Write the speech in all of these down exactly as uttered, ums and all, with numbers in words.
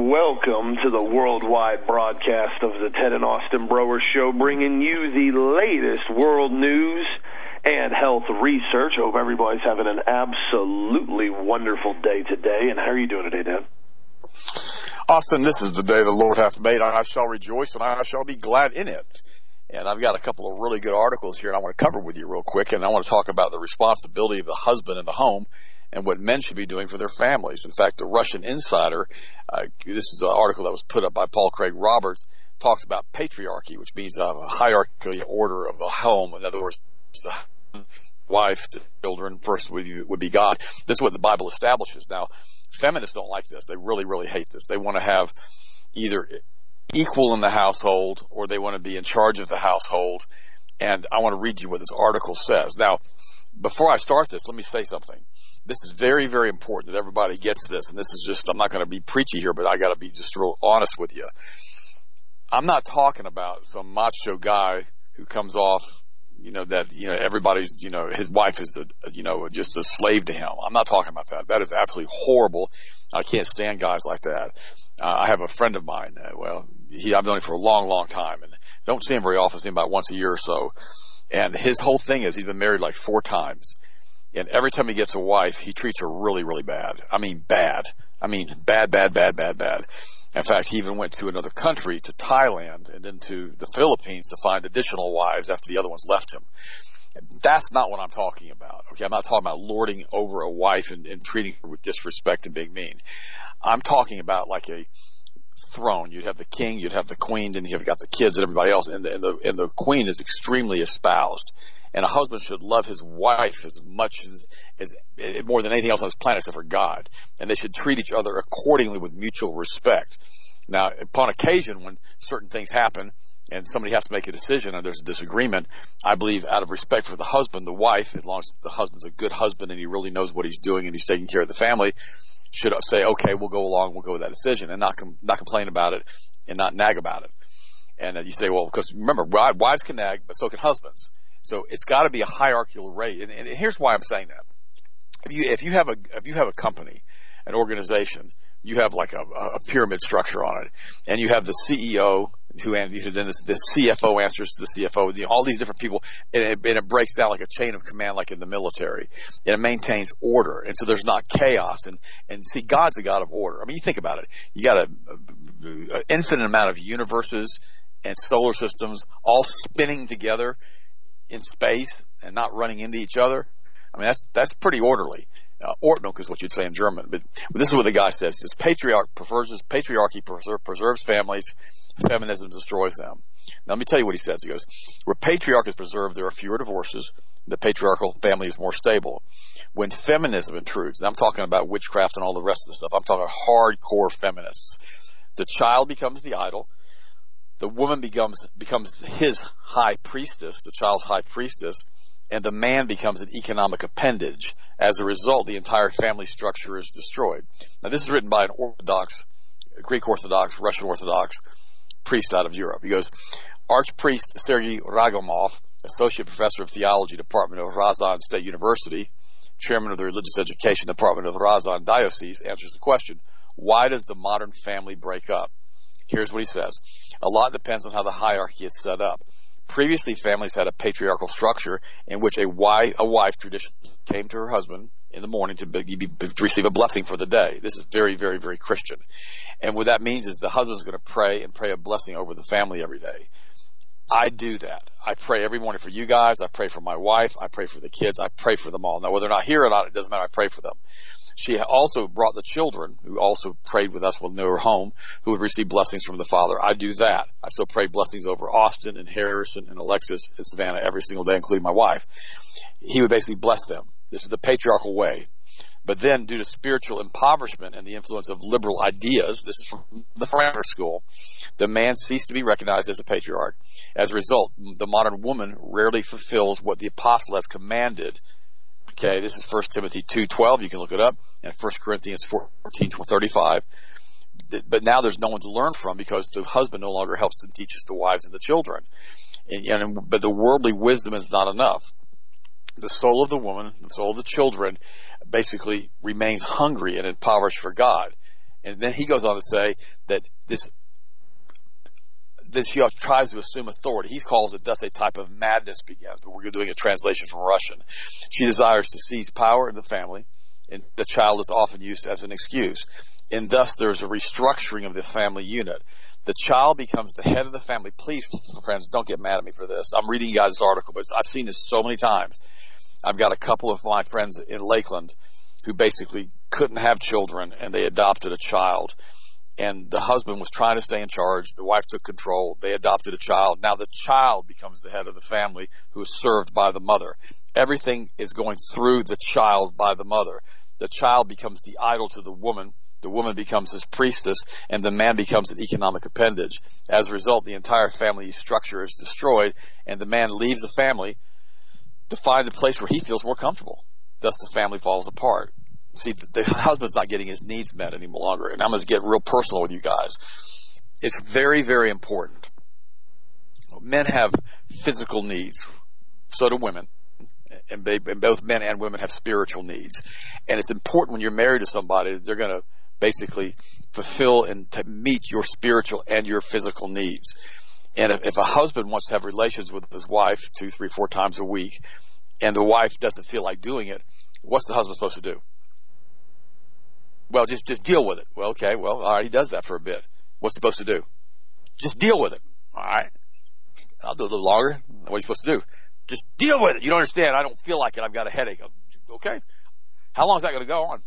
welcome to the worldwide broadcast of the Ted and Austin Broer Show, bringing you the latest world news and health research. Hope everybody's having an absolutely wonderful day today. And how are you doing today, Dad? Austin, this is the day the Lord hath made. I shall rejoice and I shall be glad in it. And I've got a couple of really good articles here and I want to cover with you real quick. And I want to talk about the responsibility of the husband in the home and what men should be doing for their families. In fact, the Russian Insider, uh, this is an article that was put up by Paul Craig Roberts, talks about patriarchy, which means uh, a hierarchical order of the home. In other words, the wife, the children, first would, would be God. This is what the Bible establishes. Now, feminists don't like this. They really, really hate this. They want to have either equal in the household or they want to be in charge of the household. And I want to read you what this article says. Now, before I start this, let me say something. This is very, very important that everybody gets this. And this is just, I'm not going to be preachy here, but I got to be just real honest with you. I'm not talking about some macho guy who comes off, you know, that, you know, everybody's, you know, his wife is, a, you know, just a slave to him. I'm not talking about that. That is absolutely horrible. I can't stand guys like that. Uh, I have a friend of mine, uh, well, he, I've known him for a long, long time and don't see him very often, see him about once a year or so. And his whole thing is he's been married like four times. And every time he gets a wife, he treats her really, really bad. I mean, bad. I mean, bad, bad, bad, bad, bad. In fact, he even went to another country, to Thailand, and then to the Philippines to find additional wives after the other ones left him. That's not what I'm talking about. Okay, I'm not talking about lording over a wife and, and treating her with disrespect and being mean. I'm talking about like a throne. You'd have the king, you'd have the queen, then you've got the kids and everybody else, and the, and the, and the queen is extremely espoused. And a husband should love his wife as much as, as more than anything else on this planet except for God. And they should treat each other accordingly with mutual respect. Now, upon occasion, when certain things happen and somebody has to make a decision and there's a disagreement, I believe out of respect for the husband, the wife, as long as the husband's a good husband and he really knows what he's doing and he's taking care of the family, should say, okay, we'll go along, we'll go with that decision, and not com- not complain about it and not nag about it. And uh, you say, well, because remember, wives can nag, but so can husbands. So it's got to be a hierarchical rate, and, and here's why I'm saying that. If you if you have a if you have a company, an organization, you have like a, a pyramid structure on it, and you have the C E O who and then the, the C F O answers to the C F O, the, all these different people, and it, and it breaks down like a chain of command, like in the military, and it maintains order, and so there's not chaos. And and see, God's a God of order. I mean, you think about it. You got an infinite amount of universes and solar systems all spinning together in space and not running into each other. I mean, that's that's pretty orderly. Uh, Ordnung is what you'd say in German. But, but this is what the guy says. It says, Patriarch preserves, patriarchy preserve, preserves families, feminism destroys them. Now, let me tell you what he says. He goes, where patriarchy is preserved, there are fewer divorces. The patriarchal family is more stable. When feminism intrudes, and I'm talking about witchcraft and all the rest of the stuff, I'm talking hardcore feminists. The child becomes the idol. The woman becomes becomes his high priestess, the child's high priestess, and the man becomes an economic appendage. As a result, the entire family structure is destroyed. Now, this is written by an Orthodox, Greek Orthodox, Russian Orthodox priest out of Europe. He goes, Archpriest Sergei Ragomov, Associate Professor of Theology, Department of Razan State University, Chairman of the Religious Education Department of Razan Diocese, answers the question, why does the modern family break up? Here's what he says. A lot depends on how the hierarchy is set up. Previously, families had a patriarchal structure in which a wife, a wife traditionally came to her husband in the morning to, be, to receive a blessing for the day. This is very, very, very Christian. And what that means is the husband's going to pray and pray a blessing over the family every day. I do that. I pray every morning for you guys. I pray for my wife. I pray for the kids. I pray for them all. Now, whether they're not here or not, it doesn't matter. I pray for them. She also brought the children, who also prayed with us when they were home, who would receive blessings from the Father. I do that. I still pray blessings over Austin and Harrison and Alexis and Savannah every single day, including my wife. He would basically bless them. This is the patriarchal way. But then, due to spiritual impoverishment and the influence of liberal ideas, this is from the Frankfurt School, the man ceased to be recognized as a patriarch. As a result, the modern woman rarely fulfills what the apostle has commanded. Okay, this is First Timothy two twelve. You can look it up, and First Corinthians fourteen thirty-five. But now there's no one to learn from because the husband no longer helps to teach us the wives and the children. And, and, but the worldly wisdom is not enough. The soul of the woman, the soul of the children, basically remains hungry and impoverished for God. And then he goes on to say, that this that she tries to assume authority. He calls it, thus a type of madness begins, but we're doing a translation from Russian. She desires to seize power in the family, and the child is often used as an excuse. And thus there's a restructuring of the family unit. The child becomes the head of the family. Please, friends, don't get mad at me for this. I'm reading you guys' this article, but I've seen this so many times. I've got a couple of my friends in Lakeland who basically couldn't have children, and they adopted a child. And the husband was trying to stay in charge. The wife took control. They adopted a child. Now the child becomes the head of the family, who is served by the mother. Everything is going through the child by the mother. The child becomes the idol to the woman. The woman becomes his priestess, and the man becomes an economic appendage. As a result, the entire family structure is destroyed, and the man leaves the family to find a place where he feels more comfortable. Thus the family falls apart. See, the husband's not getting his needs met any longer. And I'm going to get real personal with you guys. It's very, very important. Men have physical needs. So do women. And, they, and both men and women have spiritual needs. And it's important when you're married to somebody that they're going to basically fulfill and to meet your spiritual and your physical needs. And if, if a husband wants to have relations with his wife two, three, four times a week, and the wife doesn't feel like doing it, what's the husband supposed to do? Well, just just deal with it. Well, okay, well, all right, he does that for a bit. What's he supposed to do? Just deal with it. All right. I'll do it a little longer. What are you supposed to do? Just deal with it. You don't understand. I don't feel like it. I've got a headache. Okay. How long is that going to go on?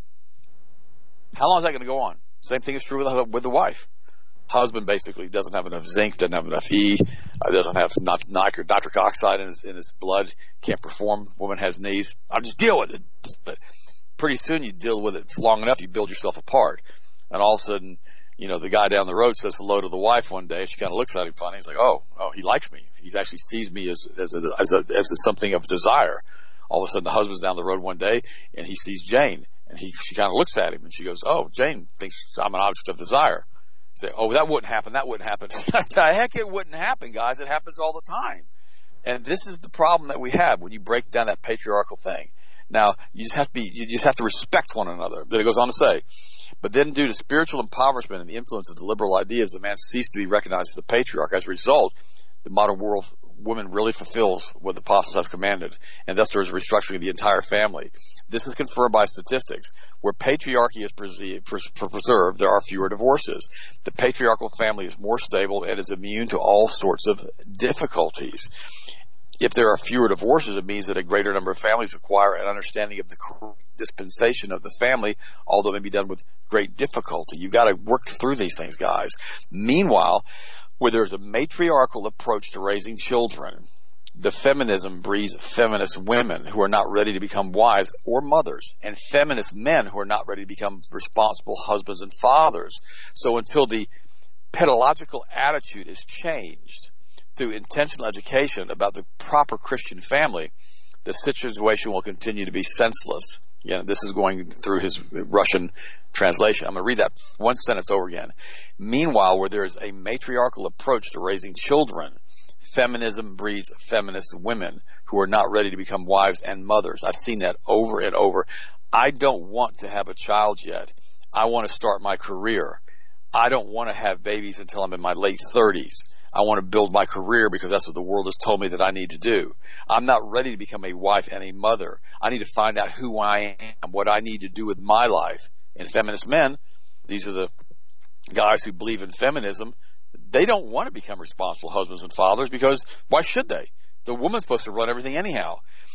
How long is that going to go on? Same thing is true with the, with the wife. Husband basically doesn't have enough zinc, doesn't have enough E, uh, doesn't have enough nitric, nitric oxide in his, in his blood, can't perform. Woman has knees. I'll just deal with it. But pretty soon you deal with it long enough, you build yourself apart. And all of a sudden, you know, the guy down the road says hello to the wife one day. She kind of looks at him funny. He's like, oh, oh, he likes me. He actually sees me as, as a, as a, as a something of desire. All of a sudden the husband's down the road one day and he sees Jane and he, she kind of looks at him and she goes, oh, Jane thinks I'm an object of desire. Say, oh, that wouldn't happen. That wouldn't happen. The heck it wouldn't happen, guys. It happens all the time. And this is the problem that we have when you break down that patriarchal thing. Now, you just have to be, you just have to respect one another. Then it goes on to say, but then due to spiritual impoverishment and the influence of the liberal ideas, the man ceased to be recognized as the patriarch. As a result, the modern world woman really fulfills what the apostles have commanded, and thus there is a restructuring of the entire family. This is confirmed by statistics. Where patriarchy is preserved, there are fewer divorces. The patriarchal family is more stable and is immune to all sorts of difficulties. If there are fewer divorces, it means that a greater number of families acquire an understanding of the dispensation of the family, although it may be done with great difficulty. You've got to work through these things, guys. Meanwhile, where there's a matriarchal approach to raising children, the feminism breeds feminist women who are not ready to become wives or mothers, and feminist men who are not ready to become responsible husbands and fathers. So until the pedagogical attitude is changed through intentional education about the proper Christian family, the situation will continue to be senseless. Yeah, this is going through his Russian translation. I'm going to read that one sentence over again. Meanwhile, where there is a matriarchal approach to raising children, feminism breeds feminist women who are not ready to become wives and mothers. I've seen that over and over. I don't want to have a child yet. I want to start my career. I don't want to have babies until I'm in my late thirties. I want to build my career because that's what the world has told me that I need to do. I'm not ready to become a wife and a mother. I need to find out who I am, what I need to do with my life. And feminist men, these are the guys who believe in feminism, they don't want to become responsible husbands and fathers because why should they? The woman's supposed to run everything anyhow.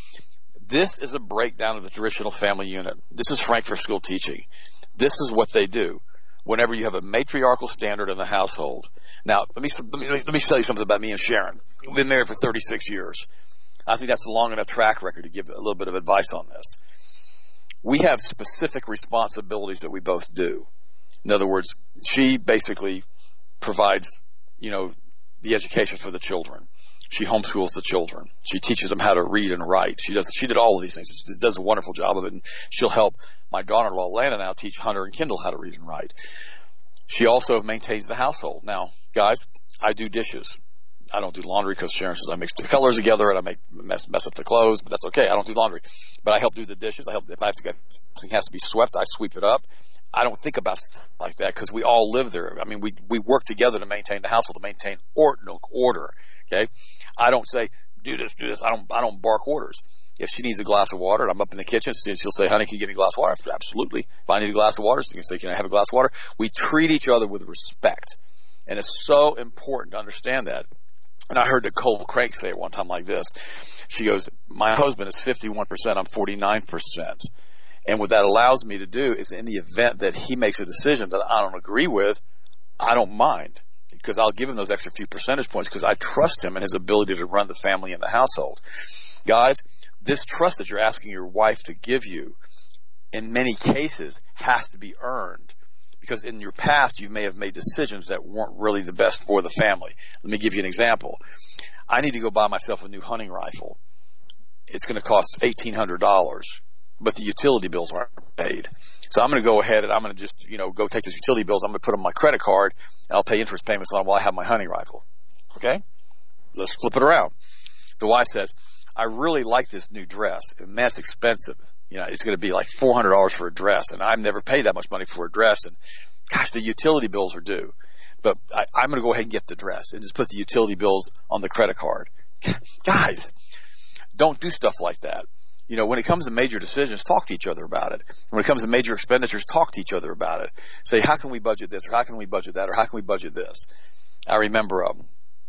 This is a breakdown of the traditional family unit. This is Frankfurt School teaching. This is what they do whenever you have a matriarchal standard in the household. Now, let me, let me, let me tell you something about me and Sharon. We've been married for thirty-six years. I think that's a long enough track record to give a little bit of advice on this. We have specific responsibilities that we both do. In other words, she basically provides, you know, the education for the children. She homeschools the children. She teaches them how to read and write. She does. She did all of these things. She does a wonderful job of it. And she'll help my daughter-in-law, Lana, now teach Hunter and Kendall how to read and write. She also maintains the household. Now, guys, I do dishes. I don't do laundry because Sharon says I mix the colors together and I make mess, mess up the clothes, but that's okay. I don't do laundry. But I help do the dishes. I help if I have to get, something has to be swept, I sweep it up. I don't think about stuff like that because we all live there. I mean, we we work together to maintain the household, to maintain order. Okay, I don't say do this, do this. I don't I don't bark orders. If she needs a glass of water and I'm up in the kitchen, she'll say, "Honey, can you give me a glass of water?" Absolutely. If I need a glass of water, she can say, "Can I have a glass of water?" We treat each other with respect, and it's so important to understand that. And I heard Nicole Crank say it one time like this. She goes, "My husband is fifty-one percent, I'm forty-nine percent. And what that allows me to do is in the event that he makes a decision that I don't agree with, I don't mind because I'll give him those extra few percentage points because I trust him and his ability to run the family and the household." Guys, this trust that you're asking your wife to give you in many cases has to be earned. Because in your past, you may have made decisions that weren't really the best for the family. Let me give you an example. I need to go buy myself a new hunting rifle. It's going to cost eighteen hundred dollars, but the utility bills aren't paid. So I'm going to go ahead and I'm going to just, you know, go take those utility bills. I'm going to put them on my credit card. And I'll pay interest payments on them while I have my hunting rifle. Okay? Let's flip it around. The wife says, "I really like this new dress. Man, it's expensive. You know, it's going to be like four hundred dollars for a dress, and I've never paid that much money for a dress, and gosh, the utility bills are due. But I, I'm going to go ahead and get the dress and just put the utility bills on the credit card." Guys, don't do stuff like that. You know, when it comes to major decisions, talk to each other about it. When it comes to major expenditures, talk to each other about it. Say, how can we budget this, or how can we budget that, or how can we budget this? I remember, um,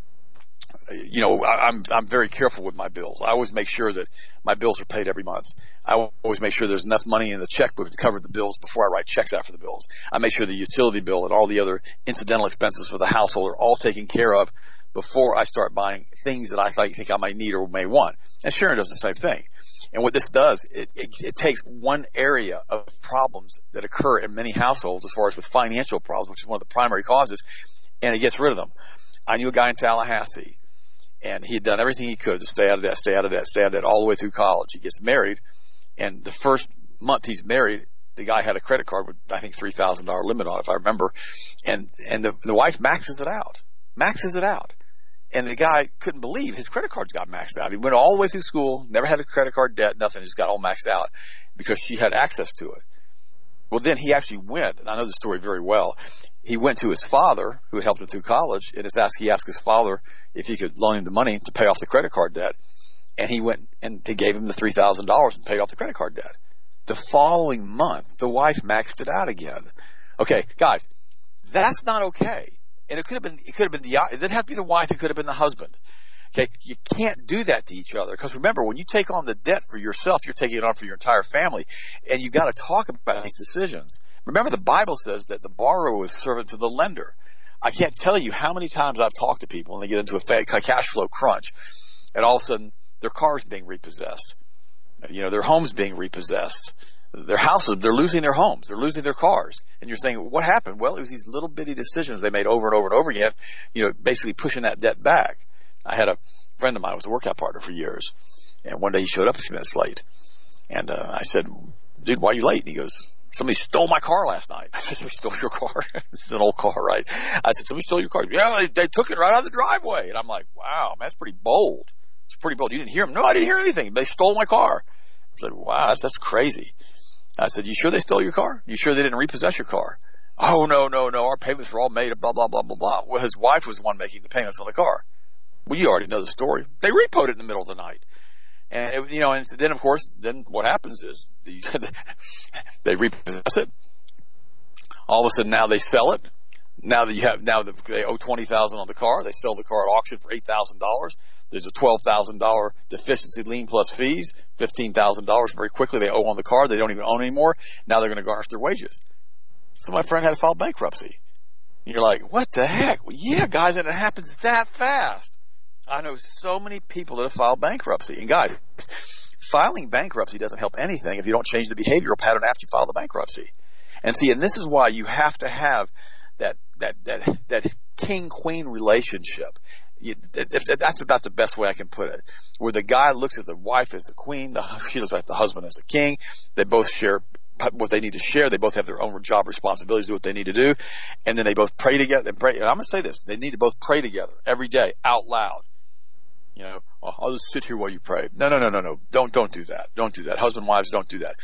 you know, I, I'm I'm very careful with my bills. I always make sure that my bills are paid every month. I always make sure there's enough money in the checkbook to cover the bills before I write checks out for the bills. I make sure the utility bill and all the other incidental expenses for the household are all taken care of before I start buying things that I think I might need or may want. And Sharon does the same thing. And what this does, it, it, it takes one area of problems that occur in many households as far as with financial problems, which is one of the primary causes, and it gets rid of them. I knew a guy in Tallahassee, and he had done everything he could to stay out of debt, stay out of debt, stay out of debt all the way through college. He gets married, and the first month he's married, the guy had a credit card with, I think, three thousand dollars limit on it, if I remember. And, and the, the wife maxes it out, maxes it out. And the guy couldn't believe his credit cards got maxed out. He went all the way through school, never had a credit card debt, nothing, just got all maxed out because she had access to it. Well, then he actually went, and I know the story very well. He went to his father, who had helped him through college, and asked, he asked his father if he could loan him the money to pay off the credit card debt. And he went and they gave him the three thousand dollars and paid off the credit card debt. The following month, the wife maxed it out again. Okay, guys, that's not okay. And it could have been, it could have been the, it didn't have to be the wife, it could have been the husband. Okay, you can't do that to each other because remember, when you take on the debt for yourself, you're taking it on for your entire family, and you got to talk about these decisions. Remember, the Bible says that the borrower is servant to the lender. I can't tell you how many times I've talked to people and they get into a cash flow crunch, and all of a sudden their car's being repossessed, you know, their home's being repossessed. Their houses, they're losing their homes, they're losing their cars. And you're saying, what happened? Well, it was these little bitty decisions they made over and over and over again, you know, basically pushing that debt back. I had a friend of mine who was a workout partner for years, and one day he showed up a few minutes late. And uh, I said, "Dude, why are you late?" And he goes, "Somebody stole my car last night." I said, "Somebody stole your car?" This is an old car, right? I said, "Somebody stole your car?" "Yeah, they, they took it right out of the driveway." And I'm like, wow, man, that's pretty bold. It's pretty bold. You didn't hear them? No, I didn't hear anything. They stole my car. I said, wow, that's, that's crazy. I said, "You sure they stole your car? You sure they didn't repossess your car?" "Oh, no, no, no. Our payments were all made, blah, blah, blah, blah, blah." Well, his wife was the one making the payments on the car. Well, you already know the story. They repoed it in the middle of the night. And, it, you know, and then, of course, then what happens is the, they repossess it. All of a sudden, now they sell it. Now that you have, now that they owe twenty thousand dollars on the car, they sell the car at auction for eight thousand dollars. There's a twelve thousand dollars deficiency lien plus fees, fifteen thousand dollars very quickly they owe on the car. They don't even own anymore. Now they're going to garnish their wages. So my friend had to file bankruptcy. And you're like, what the heck? Well, yeah, guys, and it happens that fast. I know so many people that have filed bankruptcy. And guys, filing bankruptcy doesn't help anything if you don't change the behavioral pattern after you file the bankruptcy. And see, and this is why you have to have that that that that king-queen relationship. You, that's about the best way I can put it. Where the guy looks at the wife as the queen, the, she looks at the husband as a king. They both share what they need to share. They both have their own job responsibilities, do what they need to do, and then they both pray together. And, pray, and I'm going to say this: they need to both pray together every day, out loud. You know, I'll just sit here while you pray. No, no, no, no, no. Don't don't do that. Don't do that. Husband, wives, don't do that.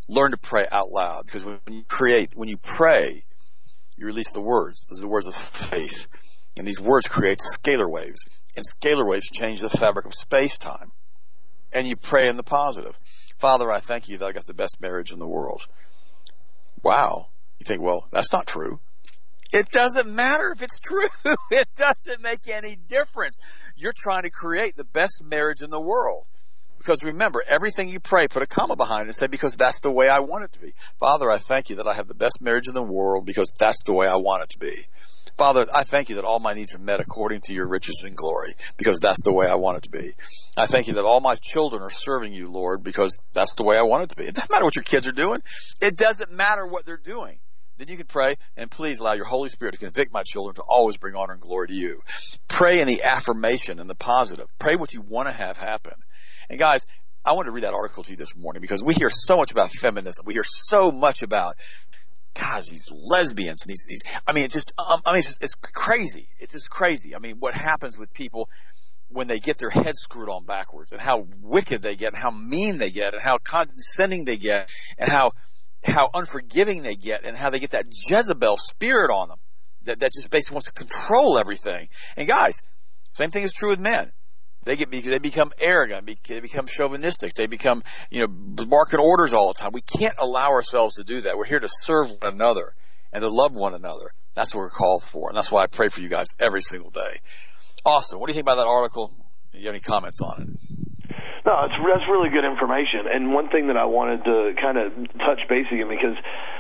learn to pray out loud, because when you create, when you pray, you release the words. Those are the words of faith. And these words create scalar waves. And scalar waves change the fabric of space-time. And you pray in the positive. Father, I thank you that I got the best marriage in the world. Wow. You think, well, that's not true. It doesn't matter if it's true. It doesn't make any difference. You're trying to create the best marriage in the world. Because remember, everything you pray, put a comma behind it and say, because that's the way I want it to be. Father, I thank you that I have the best marriage in the world because that's the way I want it to be. Father, I thank you that all my needs are met according to your riches and glory because that's the way I want it to be. I thank you that all my children are serving you, Lord, because that's the way I want it to be. It doesn't matter what your kids are doing. It doesn't matter what they're doing. Then you can pray, and please allow your Holy Spirit to convict my children to always bring honor and glory to you. Pray in the affirmation and the positive. Pray what you want to have happen. And guys, I want to read that article to you this morning because we hear so much about feminism. We hear so much about, gosh, these lesbians and these, these I mean, it's just, um, I mean, it's, just, it's crazy. It's just crazy. I mean, what happens with people when they get their heads screwed on backwards, and how wicked they get, and how mean they get, and how condescending they get, and how, how unforgiving they get, and how they get that Jezebel spirit on them that, that just basically wants to control everything. And guys, same thing is true with men. They get, they become arrogant, they become chauvinistic, they become, you know, barking orders all the time. We can't allow ourselves to do that. We're here to serve one another and to love one another. That's what we're called for, and that's why I pray for you guys every single day. Austin, what do you think about that article? Do you have any comments on it? No, it's, that's really good information. And one thing that I wanted to kind of touch base again, because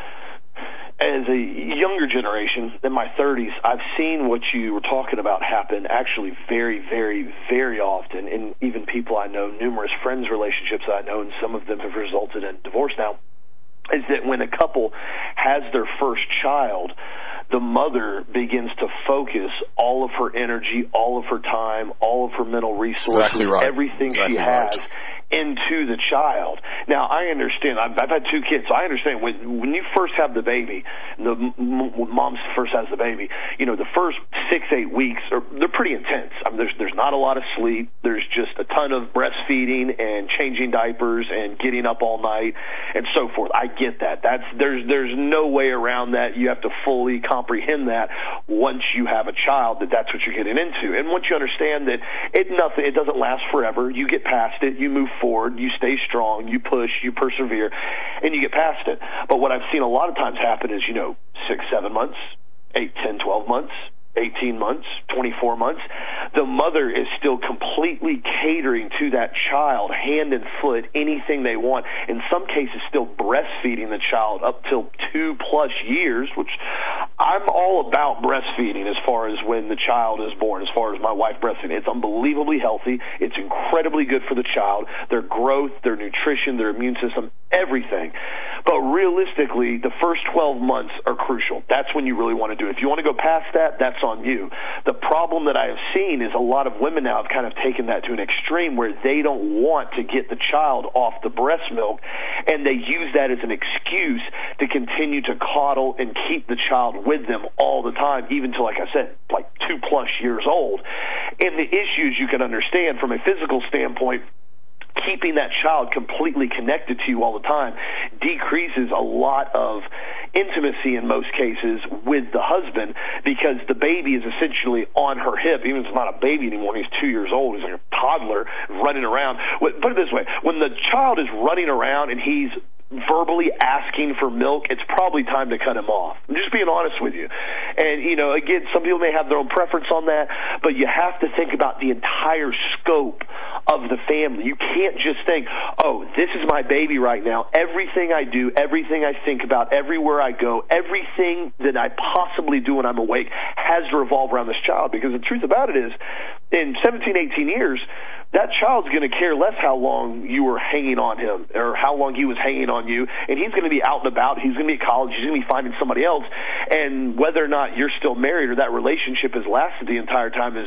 as a younger generation, in my thirties, I've seen what you were talking about happen actually very, very, very often. And even people I know, numerous friends' relationships I know, and some of them have resulted in divorce now, is that when a couple has their first child, the mother begins to focus all of her energy, all of her time, all of her mental resources, exactly right. everything exactly she has right. into the child. Now, I understand. I've, I've had two kids, so I understand when when you first have the baby, the m- mom first has the baby, you know, the first six, eight weeks, are they're pretty intense. I mean, there's there's not a lot of sleep. There's just a ton of breastfeeding and changing diapers and getting up all night and so forth. I get that. That's there's there's no way around that. You have to fully comprehend that once you have a child, that that's what you're getting into. And once you understand that it nothing, it doesn't last forever. You get past it. You move forward. You stay strong. You push. You persevere, and you get past it. But what I've seen a lot of times happen is, you know, six, seven months, eight, ten, twelve months, eighteen months, twenty-four months, the mother is still completely catering to that child, hand and foot, anything they want. In some cases, still breastfeeding the child up till two plus years, which I'm all about breastfeeding as far as when the child is born, as far as my wife breastfeeding. It's unbelievably healthy. It's incredibly good for the child, their growth, their nutrition, their immune system, everything. But realistically, the first twelve months are crucial. That's when you really want to do it. If you want to go past that, that's on you. The problem that I have seen is a lot of women now have kind of taken that to an extreme where they don't want to get the child off the breast milk, and they use that as an excuse to continue to coddle and keep the child with them all the time, even to, like I said, like two plus years old. And the issues you can understand from a physical standpoint, keeping that child completely connected to you all the time decreases a lot of intimacy in most cases with the husband, because the baby is essentially on her hip. Even if it's not a baby anymore, he's two years old, he's like a toddler running around. Put it this way, when the child is running around and he's verbally asking for milk, it's probably time to cut him off. I'm just being honest with you. And, you know, again, some people may have their own preference on that, but you have to think about the entire scope of the family. You can't just think, oh, this is my baby right now. Everything I do, everything I think about, everywhere I go, everything that I possibly do when I'm awake has to revolve around this child, because the truth about it is, in seventeen, eighteen years, that child's going to care less how long you were hanging on him or how long he was hanging on you, and he's going to be out and about. He's going to be at college. He's going to be finding somebody else, and whether or not you're still married or that relationship has lasted the entire time is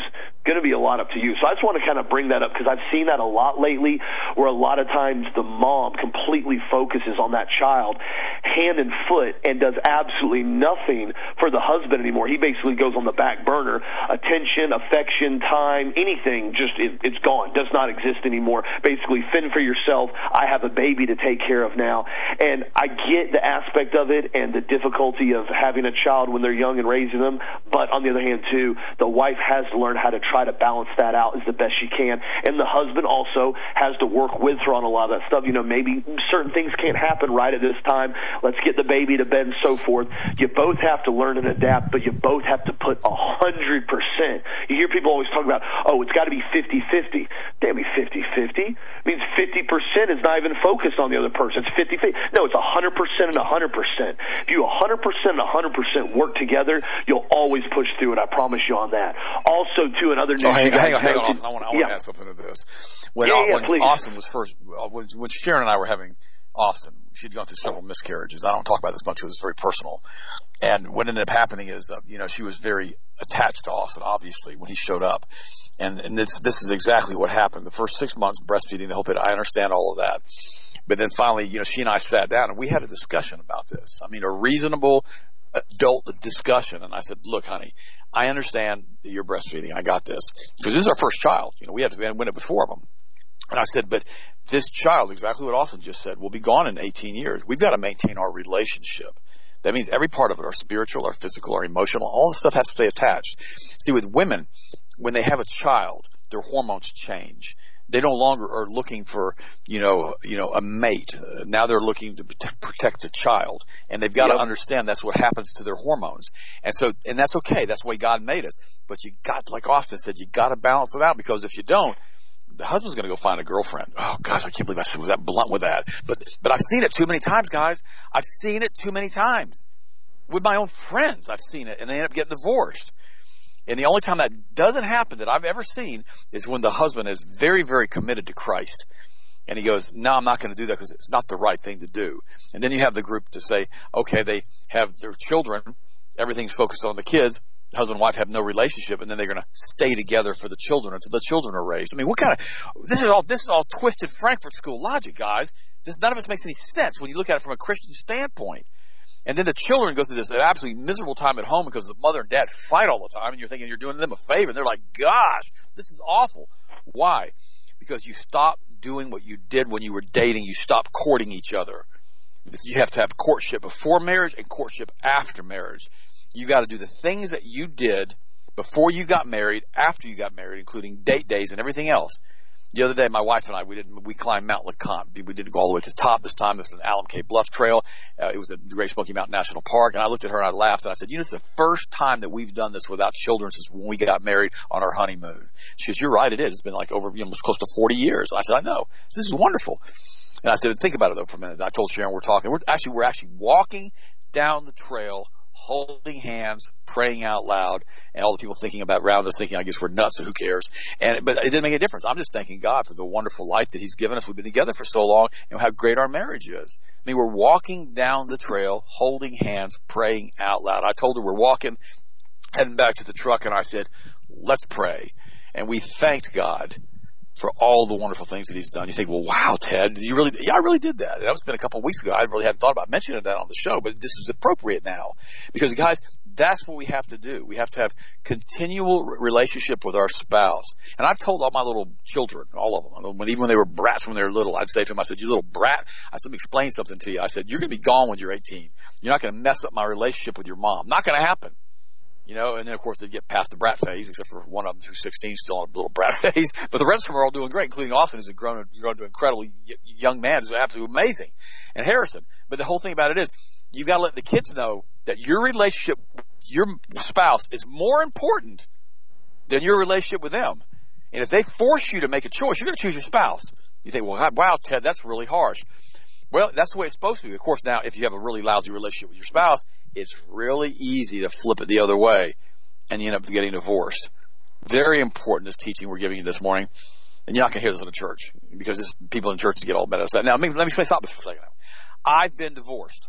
going to be a lot up to you. So I just want to kind of bring that up because I've seen that a lot lately where a lot of times the mom completely focuses on that child hand and foot and does absolutely nothing for the husband anymore. He basically goes on the back burner. Attention, affection, time, anything, just it, it's gone, does not exist anymore. Basically, fend for yourself. I have a baby to take care of now. And I get the aspect of it and the difficulty of having a child when they're young and raising them, but on the other hand, too, the wife has to learn how to try to balance that out as the best she can. And the husband also has to work with her on a lot of that stuff. You know, maybe certain things can't happen right at this time. Let's get the baby to bed and so forth. You both have to learn and adapt, but you both have to put a hundred percent. You hear people always talk about, oh, it's got to be fifty-fifty. Damn me, fifty-fifty. It means fifty percent is not even focused on the other person. It's fifty-fifty. No, it's one hundred percent and one hundred percent. If you one hundred percent and one hundred percent work together, you'll always push through it. I promise you on that. Also, too, another news. Oh, hang, hang on, hang on. I want, I want yeah. to add something to this. When, yeah, yeah, when please. Austin was first, when, when Sharon and I were having Austin, she'd gone through several miscarriages. I don't talk about this much because it's very personal. And what ended up happening is, uh, you know, she was very attached to Austin, obviously, when he showed up. And, and this, this is exactly what happened. The first six months breastfeeding, the whole bit, I understand all of that. But then finally, you know, she and I sat down and we had a discussion about this. I mean, a reasonable adult discussion. And I said, look, honey, I understand that you're breastfeeding. I got this. Because this is our first child. You know, we had to win it with four of them. And I said, but this child, exactly what Austin just said, will be gone in eighteen years. We've got to maintain our relationship. That means every part of it, our spiritual, our physical, our emotional, all the stuff has to stay attached. See, with women, when they have a child, their hormones change. They no longer are looking for, you know, you know, a mate. Uh, now they're looking to protect the child, and they've got yep. to understand that's what happens to their hormones. And so, and that's okay. That's the way God made us. But you got, like Austin said, you got to balance it out, because if you don't, the husband's going to go find a girlfriend. Oh gosh, I can't believe I was that blunt with that. But, but I've seen it too many times, guys. I've seen it too many times with my own friends. I've seen it, and they end up getting divorced. And the only time that doesn't happen that I've ever seen is when the husband is very, very committed to Christ. And he goes, no, I'm not going to do that because it's not the right thing to do. And then you have the group to say, okay, they have their children. Everything's focused on the kids. Husband and wife have no relationship, and then they're going to stay together for the children until the children are raised. I mean, what kind of, this is all, this is all twisted Frankfurt School logic, guys. This, none of this makes any sense when you look at it from a Christian standpoint. And then the children go through this absolutely miserable time at home because the mother and dad fight all the time, and you're thinking you're doing them a favor. And they're like, gosh, this is awful. Why? Because you stop doing what you did when you were dating. You stop courting each other. You have to have courtship before marriage and courtship after marriage. You got to do the things that you did before you got married, after you got married, including date days and everything else. The other day, my wife and I, we did we climbed Mount LeConte. We didn't go all the way to the top this time. It was an Alum Cave Bluff Trail. Uh, it was the Great Smoky Mountain National Park. And I looked at her and I laughed and I said, you know, it's the first time that we've done this without children since when we got married on our honeymoon. She goes, you're right, it is. It's been like over you know, almost close to forty years. And I said, I know. So this is wonderful. And I said, think about it though for a minute. I told Sharon we're talking. We're actually we're actually walking down the trail, holding hands, praying out loud, and all the people thinking about around us thinking, I guess we're nuts, so who cares? And but it didn't make a difference. I'm just thanking God for the wonderful life that He's given us. We've been together for so long, and how great our marriage is. I mean, we're walking down the trail, holding hands, praying out loud. I told her we're walking, heading back to the truck, and I said, let's pray. And we thanked God for all the wonderful things that He's done. You think, well, wow, Ted, did you really? Yeah, I really did that. That was been a couple of weeks ago. I really hadn't thought about mentioning that on the show, but this is appropriate now. Because, guys, that's what we have to do. We have to have continual relationship with our spouse. And I've told all my little children, all of them, when, even when they were brats when they were little, I'd say to them, I said, you little brat, I said, let me explain something to you. I said, you're going to be gone when you're eighteen. You're not going to mess up my relationship with your mom. Not going to happen. You know, and then, of course, they get past the brat phase, except for one of them who's sixteen, still on a little brat phase. But the rest of them are all doing great, including Austin, who's a grown, grown to an incredibly young man, who's absolutely amazing, and Harrison. But the whole thing about it is, you've got to let the kids know that your relationship with your spouse is more important than your relationship with them. And if they force you to make a choice, you're going to choose your spouse. You think, well, wow, Ted, that's really harsh. Well, that's the way it's supposed to be. Of course, now, if you have a really lousy relationship with your spouse, it's really easy to flip it the other way, and you end up getting divorced. Very important, this teaching we're giving you this morning. And you're not going to hear this in a church, because this, people in churches get all bad at that. Now, let me, let me stop this for a second. I've been divorced.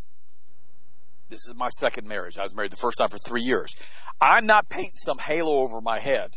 This is my second marriage. I was married the first time for three years. I'm not painting some halo over my head.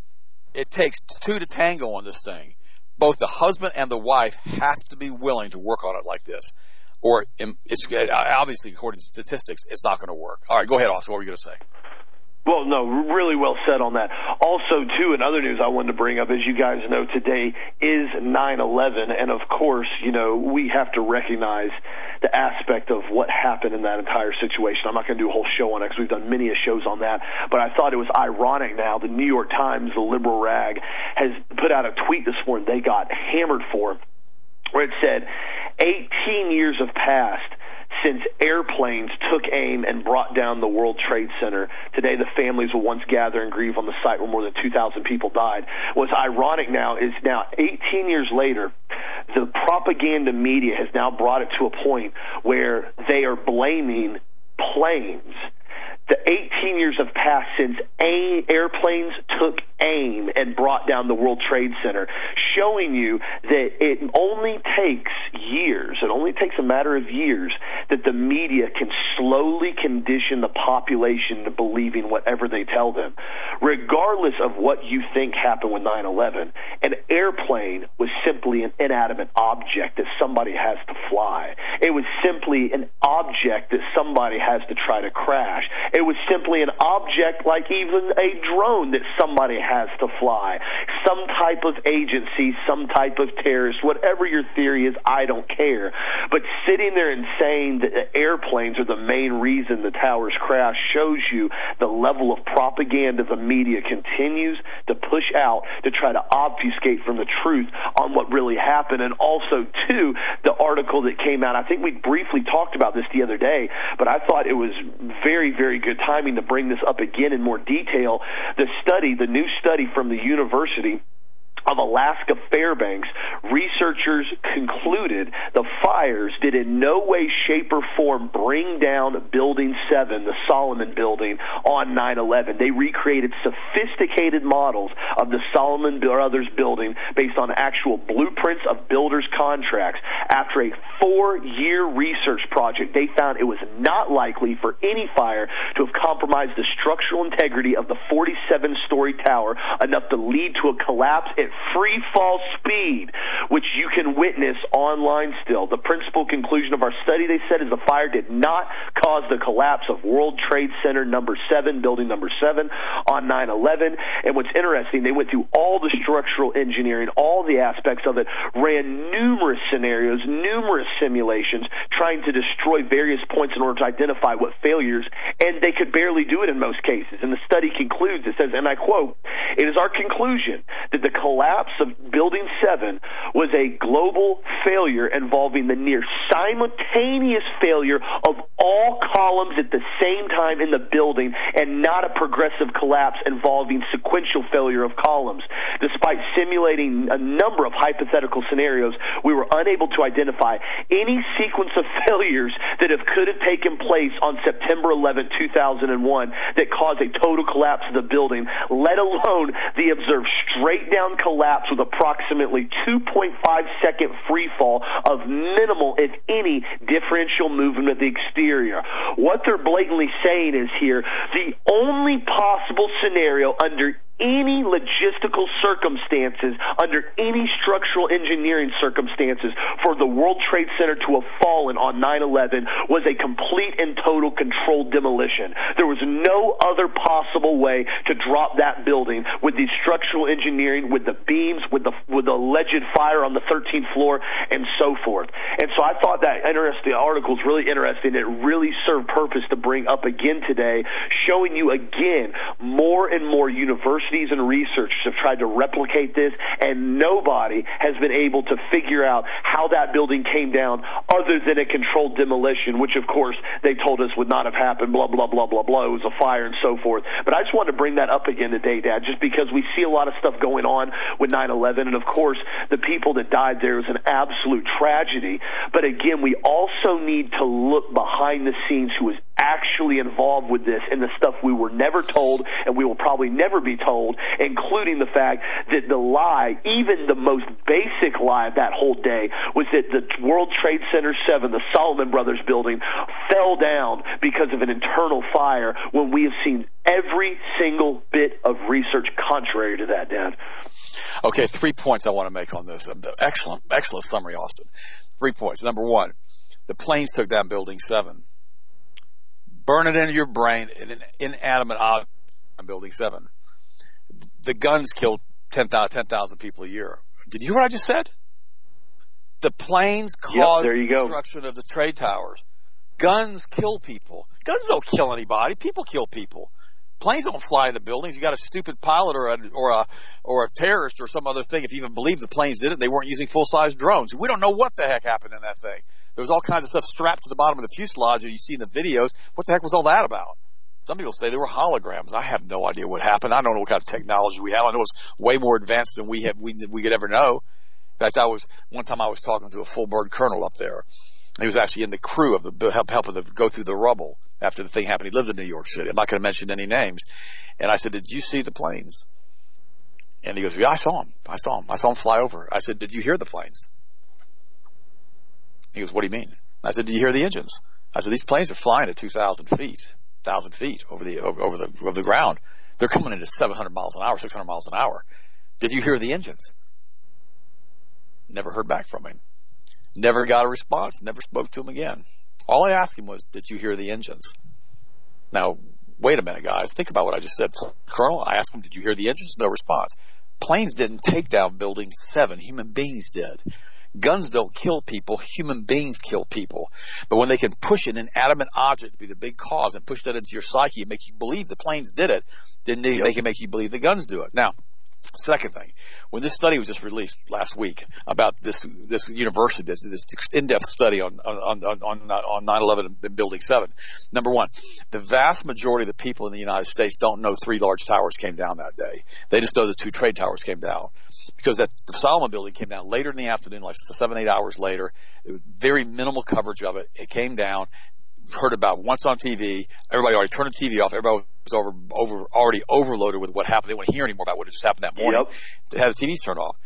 it takes two to tango on this thing. Both the husband and the wife have to be willing to work on it like this. Or it's obviously, according to statistics, it's not going to work. All right, go ahead, Austin. What were you going to say? Well, no, really well said on that. Also, too, in other news I wanted to bring up, as you guys know, today is nine eleven, and of course, you know, we have to recognize the aspect of what happened in that entire situation. I'm not going to do a whole show on it because we've done many shows on that, but I thought it was ironic now. The New York Times, the liberal rag, has put out a tweet this morning they got hammered for, where it said, eighteen years have passed since airplanes took aim and brought down the World Trade Center. Today, the families will once gather and grieve on the site where more than two thousand people died. What's ironic now is now, eighteen years later, the propaganda media has now brought it to a point where they are blaming planes. The eighteen years have passed since a- airplanes took aim and brought down the World Trade Center, showing you that it only takes years, it only takes a matter of years, that the media can slowly condition the population to believing whatever they tell them. Regardless of what you think happened with nine eleven, an airplane was simply an inanimate object that somebody has to fly. It was simply an object that somebody has to try to crash. It was simply an object like even a drone that somebody has to fly. Some type of agency, some type of terrorist, whatever your theory is, I don't care. But sitting there and saying that the airplanes are the main reason the towers crash shows you the level of propaganda the media continues to push out to try to obfuscate from the truth on what really happened. And also, too, the article that came out, I think we briefly talked about this the other day, but I thought it was very, very good timing to bring this up again in more detail. The study, the new study from the University of Alaska Fairbanks, researchers concluded the fires did in no way, shape, or form bring down Building seven, the Solomon Building, on nine eleven. They recreated sophisticated models of the Solomon Brothers Building based on actual blueprints of builders' contracts. After a four-year research project, they found it was not likely for any fire to have compromised the structural integrity of the forty-seven-story tower enough to lead to a collapse at free fall speed, which you can witness online still. The principal conclusion of our study, they said, is the fire did not cause the collapse of World Trade Center number seven, building number seven, on nine eleven. And what's interesting, they went through all the structural engineering, all the aspects of it, ran numerous scenarios, numerous simulations, trying to destroy various points in order to identify what failures, and they could barely do it in most cases. And the study concludes, it says, and I quote, "It is our conclusion that the collapse of Building seven was a global failure involving the near simultaneous failure of all columns at the same time in the building and not a progressive collapse involving sequential failure of columns. Despite simulating a number of hypothetical scenarios, we were unable to identify any sequence of failures that have, could have taken place on September eleventh, two thousand one that caused a total collapse of the building, let alone the observed straight-down collapse with approximately two point five second free fall of minimal, if any, differential movement of the exterior." What they're blatantly saying is here, the only possible scenario under any logistical circumstances, under any structural engineering circumstances, for the World Trade Center to have fallen on nine eleven was a complete and total controlled demolition. There was no other possible way to drop that building with the structural engineering, with the beams, with the with the alleged fire on the thirteenth floor, and so forth. And so I thought that interesting article is really interesting. It really served purpose to bring up again today, showing you again more and more universities and researchers have tried to replicate this, and nobody has been able to figure out how that building came down other than a controlled demolition, which, of course, they told us would not have happened, blah, blah, blah, blah, blah. It was a fire and so forth. But I just wanted to bring that up again today, Dad, just because we see a lot of stuff going on with nine eleven, and, of course, the people that died there was an absolute tragedy. But, again, we also need to look behind the scenes who was actually involved with this and the stuff we were never told and we will probably never be told, including the fact that the lie, even the most basic lie of that whole day, was that the World Trade Center seven, the Salomon Brothers building, fell down because of an internal fire, when we have seen every single bit of research contrary to that, Dad. Okay, three points I want to make on this. Excellent, excellent summary, Austin. Three points. Number one, the planes took down Building seven. Burn it into your brain, an inanimate object on Building seven. The guns killed ten thousand people a year. Did you hear what I just said? The planes caused yep, the destruction of the trade towers. Guns kill people. Guns don't kill anybody. People kill people. Planes don't fly into buildings. You got a stupid pilot or a, or a, or a terrorist or some other thing. If you even believe the planes did it, they weren't using full-size drones. We don't know what the heck happened in that thing. There was all kinds of stuff strapped to the bottom of the fuselage that you see in the videos. What the heck was all that about? Some people say they were holograms. I have no idea what happened. I don't know what kind of technology we have. I know it's way more advanced than we have, we, we could ever know. In fact, I was, one time I was talking to a full bird colonel up there. He was actually in the crew of the, help, helping to go through the rubble after the thing happened. He lived in New York City. I'm not going to mention any names. And I said, did you see the planes? And he goes, yeah, I saw them. I saw them. I saw them fly over. I said, did you hear the planes? He goes, what do you mean? I said, did you hear the engines? I said, these planes are flying at two thousand feet, one thousand feet over the, over, over the, over the ground. They're coming in at seven hundred miles an hour, six hundred miles an hour. Did you hear the engines? Never heard back from him. Never got a response. Never spoke to him again. All I asked him was, did you hear the engines? Now, wait a minute, guys. Think about what I just said. Colonel, I asked him, did you hear the engines? No response. Planes didn't take down Building seven. Human beings did. Guns don't kill people. Human beings kill people. But when they can push an inanimate object to be the big cause and push that into your psyche and make you believe the planes did it, then they, yep. they can make you believe the guns do it. Now, second thing, when this study was just released last week about this this university, this, this in-depth study on on on on nine eleven and Building seven, number one, the vast majority of the people in the United States don't know three large towers came down that day. They just know the two trade towers came down, because that the Salomon building came down later in the afternoon, like seven, eight hours later. It was very minimal coverage of it. It came down. Heard about once on T V. Everybody already turned the T V off. Everybody was over, over, already overloaded with what happened. They wouldn't hear anymore about what just happened that morning. Yep. They had the T Vs turned off.